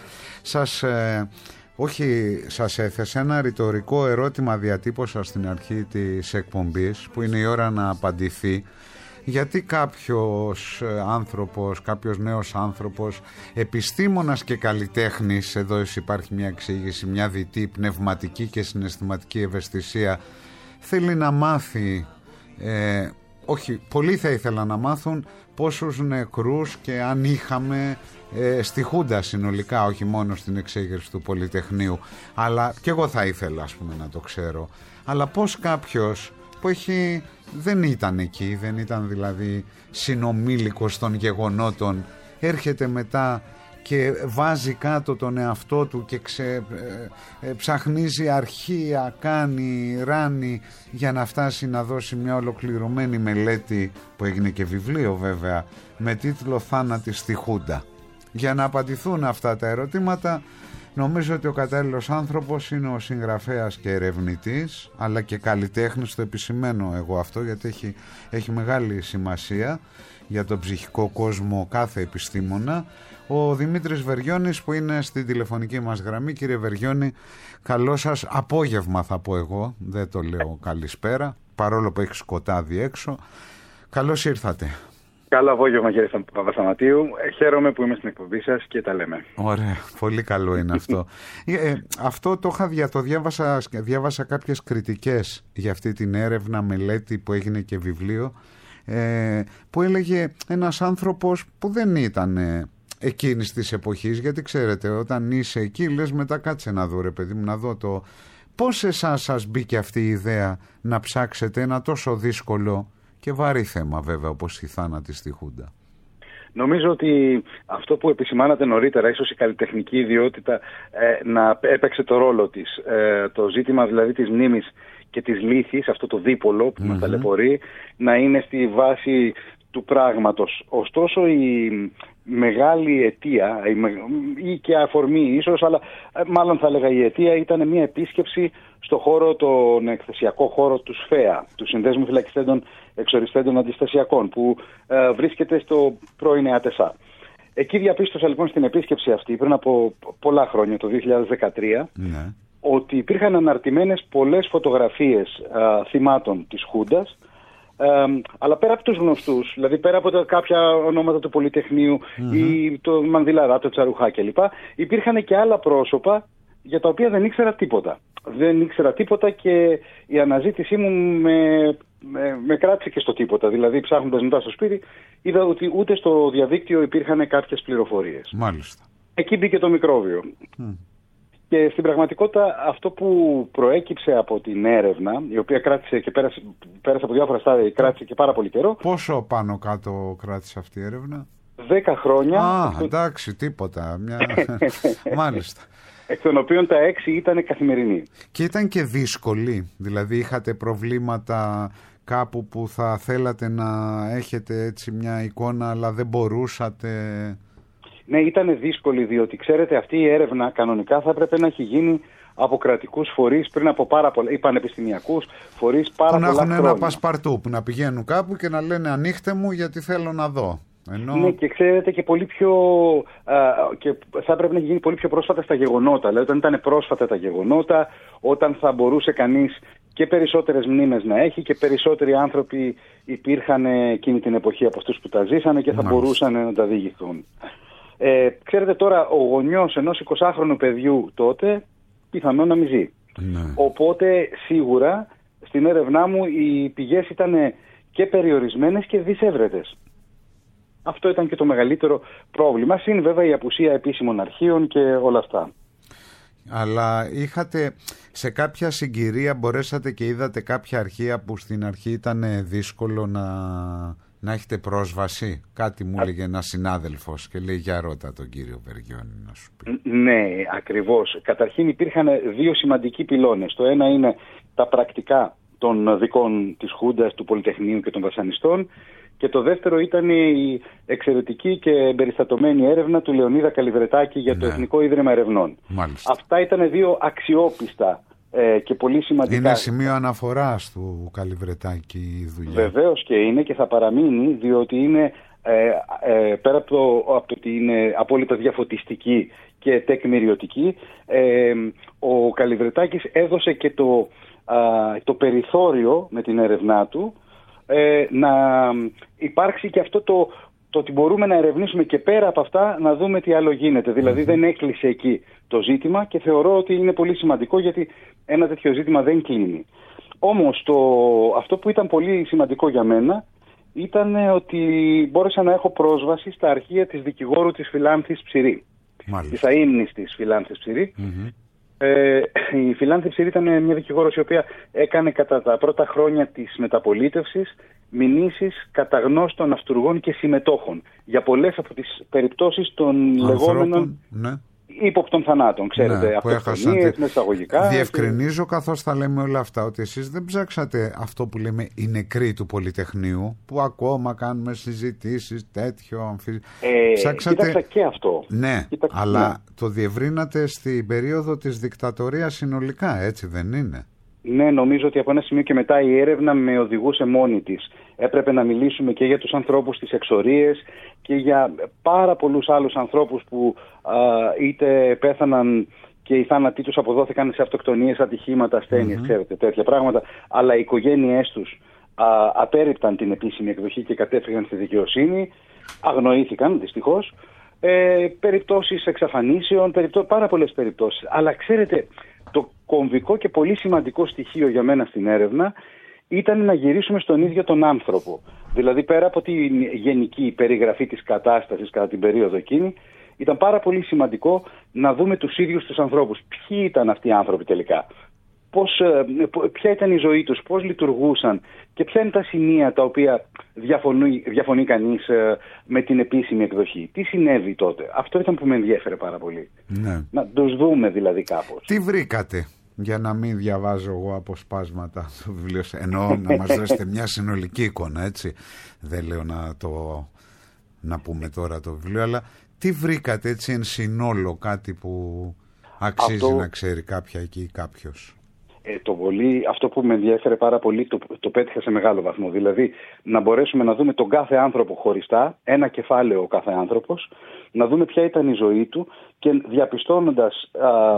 B: Σας έθεσε ένα ρητορικό ερώτημα, διατύπωσα στην αρχή της εκπομπής, που είναι η ώρα να απαντηθεί. Γιατί κάποιος νέος άνθρωπος, επιστήμονας και καλλιτέχνης, εδώ υπάρχει μια εξήγηση, μια δυτή πνευματική και συναισθηματική ευαισθησία, θέλει να μάθει, πολλοί θα ήθελα να μάθουν πόσους νεκρούς και αν είχαμε στη Χούντα συνολικά, όχι μόνο στην εξέγερση του Πολυτεχνείου, αλλά και εγώ θα ήθελα, ας πούμε, να το ξέρω. Αλλά πώς κάποιος που δεν ήταν εκεί, δεν ήταν δηλαδή συνομήλικος των γεγονότων, έρχεται μετά και βάζει κάτω τον εαυτό του και ψαχνίζει αρχεία, κάνει, ράνει για να φτάσει να δώσει μια ολοκληρωμένη μελέτη, που έγινε και βιβλίο βέβαια, με τίτλο «Θάνατοι στη Χούντα». Για να απαντηθούν αυτά τα ερωτήματα, νομίζω ότι ο κατάλληλος άνθρωπος είναι ο συγγραφέας και ερευνητής, αλλά και καλλιτέχνης, το επισημαίνω εγώ αυτό, γιατί έχει μεγάλη σημασία για τον ψυχικό κόσμο κάθε επιστήμονα. Ο Δημήτρης Βεργιώνης, που είναι στην τηλεφωνική μας γραμμή. Κύριε Βεργιώνη, καλό σας απόγευμα θα πω εγώ, δεν το λέω καλησπέρα, παρόλο που έχει σκοτάδι έξω. Καλώς ήρθατε.
K: Καλό απόγευμα, κύριε Παπασταματίου. Χαίρομαι που είμαι στην εκπομπή σας και τα λέμε.
B: Ωραία, πολύ καλό είναι αυτό. Αυτό διάβασα κάποιες κριτικές για αυτή την έρευνα, μελέτη που έγινε και βιβλίο, που έλεγε ένας άνθρωπος που δεν ήταν εκείνης της εποχής, γιατί ξέρετε, όταν είσαι εκεί λες μετά κάτσε να δω, ρε παιδί μου, να δω το πώς εσάς σας μπήκε αυτή η ιδέα να ψάξετε ένα τόσο δύσκολο και βαρύ θέμα, βέβαια, όπως η θάνατη στη Χούντα.
K: Νομίζω ότι αυτό που επισημάνατε νωρίτερα, ίσως η καλλιτεχνική ιδιότητα να έπαιξε το ρόλο της. Το ζήτημα δηλαδή της μνήμης και της λύθης, αυτό το δίπολο που μας ταλαιπωρεί, να είναι στη βάση του πράγματος. Ωστόσο η μεγάλη αιτία ή και αφορμή ίσως, αλλά μάλλον θα έλεγα η αιτία ήταν μια επίσκεψη στο χώρο, τον εκθεσιακό χώρο του ΣΦΕΑ, του Συνδέσμου Φυλακιστέντων Εξοριστέντων Αντιστασιακών, που βρίσκεται στο πρώην ΕΑΤΕΣΑ. Εκεί διαπίστωσα λοιπόν στην επίσκεψη αυτή πριν από πολλά χρόνια, το 2013, ότι υπήρχαν αναρτημένες πολλές φωτογραφίες θυμάτων της Χούντας, αλλά πέρα από τους γνωστούς, δηλαδή πέρα από κάποια ονόματα του Πολυτεχνείου ή το Μανδυλαρά, το Τσαρουχά κλπ, υπήρχαν και άλλα πρόσωπα για τα οποία δεν ήξερα τίποτα. Δεν ήξερα τίποτα και η αναζήτησή μου με κράτησε και στο τίποτα. Δηλαδή ψάχνοντας μετά στο σπίτι είδα ότι ούτε στο διαδίκτυο υπήρχαν κάποιες πληροφορίες.
B: Μάλιστα.
K: Εκεί μπήκε το μικρόβιο. Και στην πραγματικότητα αυτό που προέκυψε από την έρευνα, η οποία κράτησε και πέρασε από διάφορα στάδια, κράτησε και πάρα πολύ καιρό.
B: Πόσο πάνω κάτω κράτησε αυτή η έρευνα?
K: 10 χρόνια.
B: Εντάξει, τίποτα. Μάλιστα.
K: Εκ των οποίων τα 6 ήταν καθημερινοί.
B: Και ήταν και δύσκολοι, δηλαδή είχατε προβλήματα κάπου που θα θέλατε να έχετε έτσι μια εικόνα, αλλά δεν μπορούσατε?
K: Ναι, ήταν δύσκολη, διότι ξέρετε αυτή η έρευνα κανονικά θα έπρεπε να έχει γίνει από κρατικούς φορείς πριν από πάρα πολλά, ή πανεπιστημιακούς φορείς πάρα πολλά χρόνια.
B: Που να έχουν ένα πασπαρτού, που να πηγαίνουν κάπου και να λένε ανοίχτε μου γιατί θέλω να δω.
K: Ναι, και ξέρετε και πολύ πιο. Και θα πρέπει να έχει γίνει πολύ πιο πρόσφατα στα γεγονότα. Δηλαδή, όταν ήταν πρόσφατα τα γεγονότα, όταν θα μπορούσε κανείς και περισσότερες μνήμες να έχει και περισσότεροι άνθρωποι υπήρχαν εκείνη την εποχή από αυτούς που τα ζήσανε και θα μπορούσαν να τα διηγηθούν. Ξέρετε τώρα, ο γονιός ενός 20χρονου παιδιού τότε πιθανόν να μην ζει. Οπότε σίγουρα στην έρευνά μου οι πηγές ήταν και περιορισμένες και δυσέβρετες. Αυτό ήταν και το μεγαλύτερο πρόβλημα, συν βέβαια η απουσία επίσημων αρχείων και όλα αυτά.
B: Αλλά είχατε σε κάποια συγκυρία, μπορέσατε και είδατε κάποια αρχεία που στην αρχή ήταν δύσκολο να έχετε πρόσβαση? Κάτι μου έλεγε ένας συνάδελφος και λέει για ρώτα τον κύριο Βεργιώνη να σου πει.
K: Ναι, ακριβώς. Καταρχήν υπήρχαν δύο σημαντικοί πυλώνες. Το ένα είναι τα πρακτικά των δικών της Χούντας, του Πολυτεχνείου και των βασανιστών. Και το δεύτερο ήταν η εξαιρετική και εμπεριστατωμένη έρευνα του Λεωνίδα Καλιβρετάκη για το Εθνικό Ίδρυμα Ερευνών.
B: Μάλιστα.
K: Αυτά ήταν δύο αξιόπιστα και πολύ σημαντικά.
B: Είναι σημείο αναφοράς του Καλιβρετάκη η δουλειά. Βεβαίως
K: και είναι και θα παραμείνει, διότι είναι πέρα από το ότι είναι απόλυτα διαφωτιστική και τεκμηριωτική, ο Καλιβρετάκης έδωσε και το περιθώριο με την έρευνά του να υπάρξει και αυτό το ότι μπορούμε να ερευνήσουμε και πέρα από αυτά να δούμε τι άλλο γίνεται. Δηλαδή δεν έκλεισε εκεί το ζήτημα και θεωρώ ότι είναι πολύ σημαντικό γιατί ένα τέτοιο ζήτημα δεν κλείνει. Όμως αυτό που ήταν πολύ σημαντικό για μένα ήταν ότι μπόρεσα να έχω πρόσβαση στα αρχεία της δικηγόρου της Φιλάνθης Ψηρή. Της αείμνης της Φιλάνθης Ψηρή. Η Φιλάνθη Ψηρή ήταν μια δικηγόρος η οποία έκανε κατά τα πρώτα χρόνια της μεταπολίτευσης μηνύσεις κατά γνώστων αυτουργών και συμμετόχων για πολλές από τις περιπτώσεις των λεγόμενων ύποπτων θανάτων, ξέρετε, αυτοκτονίες, μεσαγωγικά.
B: Διευκρινίζω καθώς θα λέμε όλα αυτά ότι εσείς δεν ψάξατε αυτό που λέμε οι νεκροί του Πολυτεχνείου, που ακόμα κάνουμε συζητήσεις τέτοιο
K: Κοίταξα και αυτό.
B: Ναι, αλλά το διευρύνατε στην περίοδο της δικτατορίας συνολικά, έτσι δεν είναι?
K: Ναι, νομίζω ότι από ένα σημείο και μετά η έρευνα με οδηγούσε μόνη της. Έπρεπε να μιλήσουμε και για τους ανθρώπους στις εξορίες και για πάρα πολλούς άλλους ανθρώπους που είτε πέθαναν και οι θάνατοί τους αποδόθηκαν σε αυτοκτονίες, ατυχήματα, ασθένειες, ξέρετε, τέτοια πράγματα, αλλά οι οικογένειές τους απέρριπταν την επίσημη εκδοχή και κατέφυγαν στη δικαιοσύνη, αγνοήθηκαν δυστυχώς. Περιπτώσεις εξαφανίσεων, πάρα πολλές περιπτώσεις. Αλλά ξέρετε, το κομβικό και πολύ σημαντικό στοιχείο για μένα στην έρευνα ήταν να γυρίσουμε στον ίδιο τον άνθρωπο. Δηλαδή πέρα από τη γενική περιγραφή της κατάστασης κατά την περίοδο εκείνη, ήταν πάρα πολύ σημαντικό να δούμε τους ίδιους τους ανθρώπους. Ποιοι ήταν αυτοί οι άνθρωποι τελικά, ποια ήταν η ζωή τους, πώς λειτουργούσαν και ποια είναι τα σημεία τα οποία διαφωνεί κανείς με την επίσημη εκδοχή. Τι συνέβη τότε? Αυτό ήταν που με ενδιέφερε πάρα πολύ.
B: Ναι.
K: Να τους δούμε δηλαδή κάπως.
B: Τι βρήκατε, για να μην διαβάζω εγώ αποσπάσματα στο βιβλίο, εννοώ να μας δώσετε μια συνολική εικόνα, έτσι. Δεν λέω να πούμε τώρα το βιβλίο, αλλά τι βρήκατε έτσι εν συνόλο, κάτι που αξίζει να ξέρει κάποια εκεί ή κάποιος?
K: Αυτό που με ενδιέφερε πάρα πολύ το πέτυχα σε μεγάλο βαθμό. Δηλαδή να μπορέσουμε να δούμε τον κάθε άνθρωπο χωριστά, ένα κεφάλαιο ο κάθε άνθρωπος, να δούμε ποια ήταν η ζωή του και διαπιστώνοντας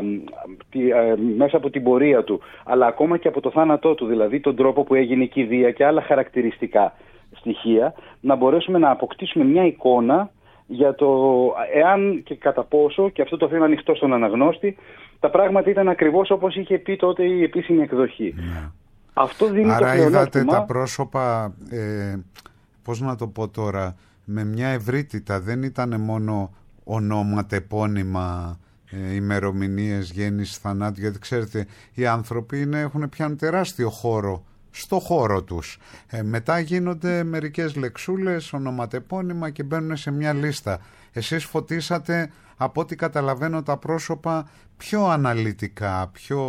K: μέσα από την πορεία του, αλλά ακόμα και από το θάνατό του, δηλαδή τον τρόπο που έγινε η κηδεία και άλλα χαρακτηριστικά στοιχεία, να μπορέσουμε να αποκτήσουμε μια εικόνα για το εάν και κατά πόσο, και αυτό το αφήνω ανοιχτό στον αναγνώστη, τα πράγματα ήταν ακριβώς όπως είχε πει τότε η επίσημη εκδοχή. Αυτό δίνει.
B: Άρα είδατε τα πρόσωπα, πώς να το πω τώρα, με μια ευρύτητα, δεν ήταν μόνο ονόματα, επώνυμα, ημερομηνίες γέννησης, θανάτου, γιατί ξέρετε οι άνθρωποι έχουν πιάνουν τεράστιο χώρο στο χώρο τους. Μετά γίνονται μερικές λεξούλες, ονοματεπώνυμα και μπαίνουν σε μια λίστα. Εσείς φωτίσατε, από ό,τι καταλαβαίνω, τα πρόσωπα πιο αναλυτικά, πιο...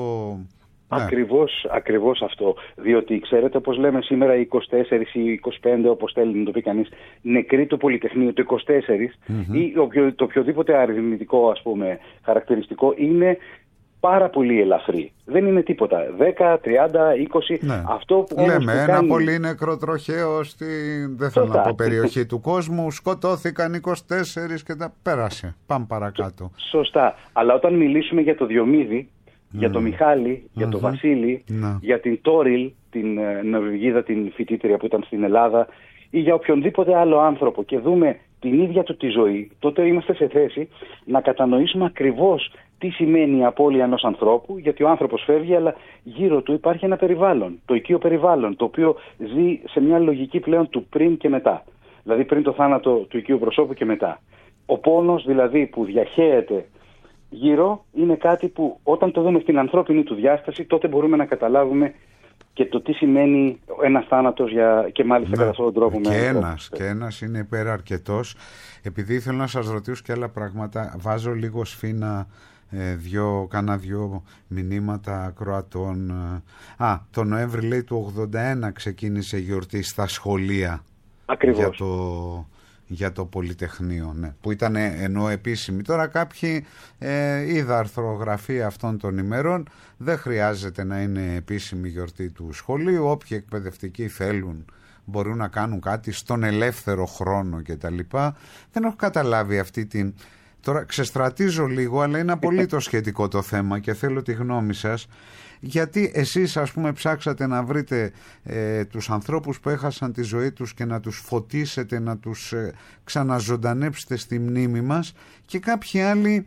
K: Ακριβώς αυτό. Διότι ξέρετε, όπως λέμε σήμερα, οι 24 ή 25, όπως θέλει να το πει κανείς, νεκροί του Πολυτεχνείου, το 24 ή το οποιοδήποτε αριθμητικό, ας πούμε, χαρακτηριστικό, είναι πάρα πολύ ελαφρύ. Δεν είναι τίποτα. 10, 30, 20.
B: Ναι.
K: Αυτό που
B: λέμε, ένα
K: κάνει...
B: πολύ νεκροτροχαίο δεν θέλω να πω περιοχή του κόσμου. Σκοτώθηκαν 24 και τα πέρασε. Πάμε παρακάτω.
K: Σωστά. Αλλά όταν μιλήσουμε για το Διομήδη, για το Μιχάλη, για το Βασίλη, για την Τόριλ, την Νορβηγίδα, την φοιτήτρια που ήταν στην Ελλάδα, ή για οποιονδήποτε άλλο άνθρωπο και δούμε την ίδια του τη ζωή, τότε είμαστε σε θέση να κατανοήσουμε ακριβώς τι σημαίνει η απώλεια ενός ανθρώπου, γιατί ο άνθρωπος φεύγει, αλλά γύρω του υπάρχει ένα περιβάλλον, το οικείο περιβάλλον, το οποίο ζει σε μια λογική πλέον του πριν και μετά. Δηλαδή πριν το θάνατο του οικείου προσώπου και μετά. Ο πόνος δηλαδή που διαχέεται γύρω είναι κάτι που όταν το δούμε στην ανθρώπινη του διάσταση, τότε μπορούμε να καταλάβουμε και το τι σημαίνει ένας θάνατος και μάλιστα κατά αυτόν τον τρόπο.
B: Και ένας είναι υπεραρκετός. Επειδή ήθελα να σας ρωτήσω και άλλα πράγματα, βάζω λίγο σφήνα κάνα δυο μηνύματα ακροατών. Το Νοέμβρη λέει του 81 ξεκίνησε η γιορτή στα σχολεία.
K: Ακριβώς.
B: Για το Πολυτεχνείο, ναι, που ήταν ενώ επίσημη. Τώρα κάποιοι είδα αρθρογραφία αυτών των ημερών, δεν χρειάζεται να είναι επίσημη γιορτή του σχολείου, όποιοι εκπαιδευτικοί θέλουν μπορούν να κάνουν κάτι στον ελεύθερο χρόνο κτλ. Δεν έχω καταλάβει αυτή την... Τώρα ξεστρατίζω λίγο, αλλά είναι απολύτως σχετικό το θέμα και θέλω τη γνώμη σας. Γιατί εσείς ας πούμε ψάξατε να βρείτε τους ανθρώπους που έχασαν τη ζωή τους και να τους φωτίσετε, να τους ξαναζωντανέψετε στη μνήμη μας, και κάποιοι άλλοι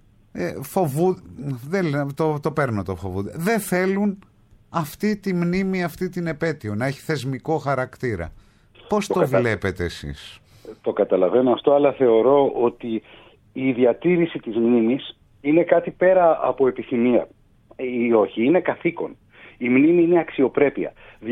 B: το παίρνω το φοβούνται. Δεν θέλουν αυτή τη μνήμη, αυτή την επέτειο, να έχει θεσμικό χαρακτήρα. Πώς το βλέπετε εσείς?
K: Το καταλαβαίνω αυτό, αλλά θεωρώ ότι η διατήρηση της μνήμης είναι κάτι πέρα από επιθυμία ή όχι, είναι καθήκον. Η μνήμη είναι αξιοπρέπεια.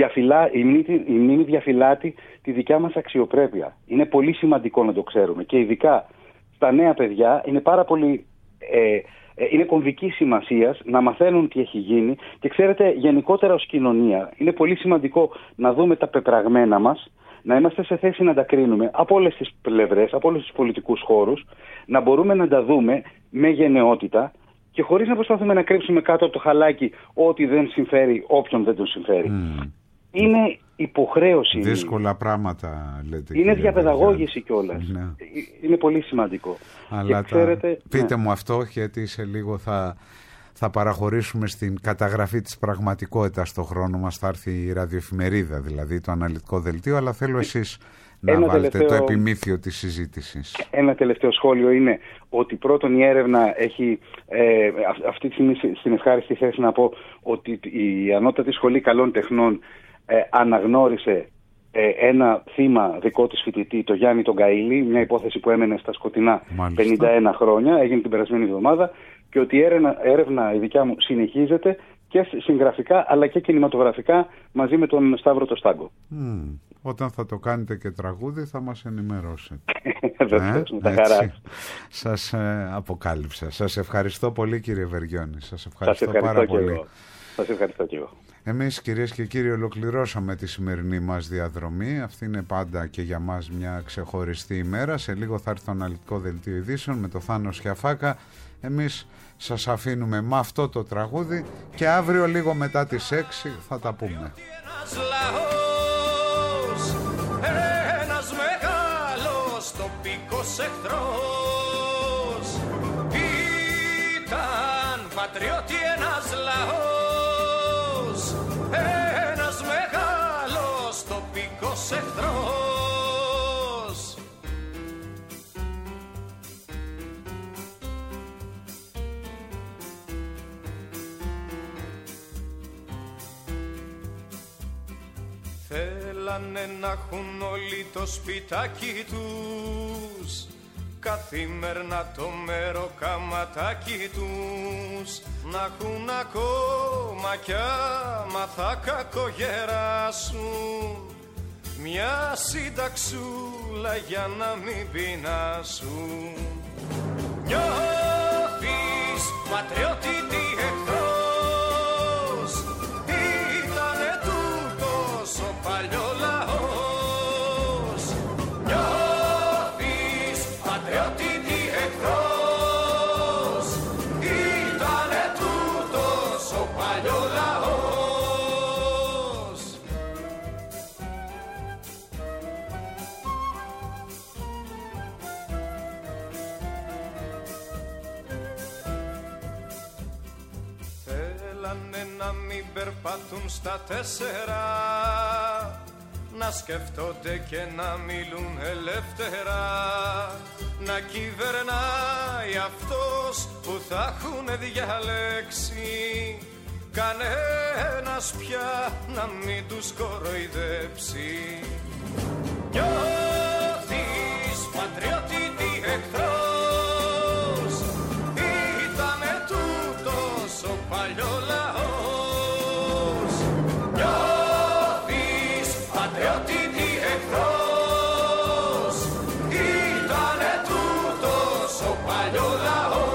K: Η μνήμη διαφυλάττει τη δικιά μας αξιοπρέπεια. Είναι πολύ σημαντικό να το ξέρουμε και ειδικά στα νέα παιδιά είναι πάρα πολύ... είναι κομβική σημασίας να μαθαίνουν τι έχει γίνει και ξέρετε γενικότερα ως κοινωνία είναι πολύ σημαντικό να δούμε τα πεπραγμένα μας, να είμαστε σε θέση να τα κρίνουμε από όλες τις πλευρές, από όλους τους πολιτικούς χώρους, να μπορούμε να τα δούμε με γενναιότητα και χωρίς να προσπαθούμε να κρύψουμε κάτω από το χαλάκι ό,τι δεν συμφέρει όποιον δεν τον συμφέρει. Είναι υποχρέωση.
B: Δύσκολα πράγματα λέτε.
K: Είναι διαπαιδαγώγηση κιόλας. Ναι. Είναι πολύ σημαντικό.
B: Αλλά και ξέρετε, πείτε μου αυτό, γιατί σε λίγο θα παραχωρήσουμε στην καταγραφή της πραγματικότητας στον χρόνο μας. Θα έρθει η ραδιοεφημερίδα, δηλαδή το αναλυτικό δελτίο, αλλά θέλω εσείς να βάλετε το επιμήθειο της συζήτησης. Ένα
K: τελευταίο σχόλιο είναι ότι πρώτον η έρευνα έχει αυτή τη στιγμή στην ευχάριστη θέση να πω ότι η Ανώτατη Σχολή Καλών Τεχνών αναγνώρισε ένα θύμα δικό της φοιτητή, το Γιάννη τον Καΐλη, μια υπόθεση που έμενε στα σκοτεινά 51 χρόνια, έγινε την περασμένη εβδομάδα, και ότι η έρευνα η δικιά μου συνεχίζεται και συγγραφικά αλλά και κινηματογραφικά μαζί με τον Σταύρο το Στάγκο.
B: Όταν θα το κάνετε και τραγούδι θα μας ενημερώσετε.
K: Βεβαίως, με τα χαρά.
B: Σας αποκάλυψα. Σας ευχαριστώ πολύ κύριε Βεργιώνη. Σας ευχαριστώ πάρα πολύ.
K: Σας ευχαριστώ και εγώ.
B: Εμείς κυρίες και κύριοι ολοκληρώσαμε τη σημερινή μας διαδρομή. Αυτή είναι πάντα και για μας μια ξεχωριστή ημέρα. Σε λίγο θα έρθει το αναλυτικό δελτίο ειδήσεων με το Θάνο Σιαφάκα. Εμείς σας αφήνουμε με αυτό το τραγούδι και αύριο λίγο μετά τις 6 θα τα πούμε.
H: Ένας μεγάλος τοπικός εχθρός ήταν πατριώτη ένας λαός, ένας μεγάλος τοπικός εχθρός. Θέλανε να έχουν όλοι το σπιτάκι τους, καθημερινά το μεροκαματάκι τους, να έχουν ακόμα κι άμα θα κακογεράσουν μια συνταξούλα για να μην πεινάσουν. Νιώθεις πατριώτη τι εχθρός, ήτανε τούτος ο παλιό λαός. Νιώθεις πατριώτη τι εχθρός, ήτανε τούτος Θέλανε να μην περπατούν στα 4, να σκεφτόνται και να μιλούν ελεύθερα, να κυβερνάει αυτός που θα έχουν διαλέξει, κανένας πια να μην τους κοροϊδέψει. Νιώθεις πατριώτη τι εχθρός, ήτανε τούτος ο παλιό λαός. Νιώθεις πατριώτη τι εχθρός, ήτανε τούτος ο παλιό λαός.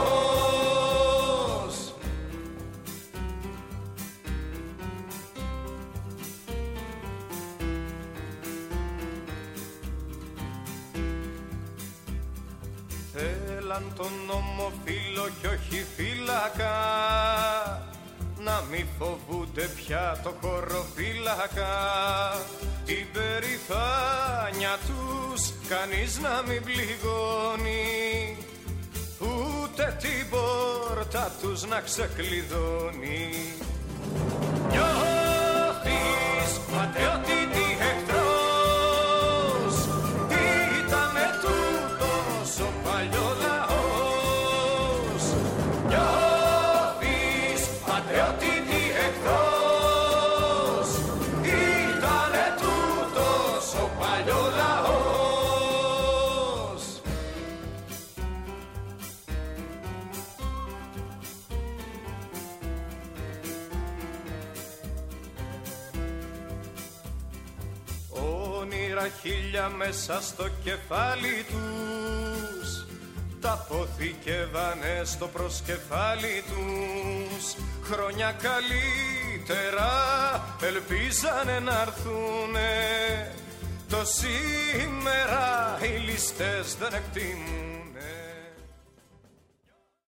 H: Θέλαν τον ομοφύλο κι όχι φύλακα, να μη φοβούνται πια το χωροφύλακα. Την περηφάνια τους κανείς να μην πληγώνει, ούτε την πόρτα τους να ξεκλειδώνει. Νιώθεις πατριώτη τι εχθρός, ήτανε τούτος ο παλιό λαός. Νιώθεις πατριώτη τι εχθρός, ήτανε τούτος ο παλιό λαός. Όνειρα χίλια μέσα στο κεφάλι τους, τα αποθηκεύανε στο προσκεφάλι τους. Χρόνια καλύτερα ελπίζανε να'ρθουνε, το σήμερα οι ληστές δεν εκτιμούν.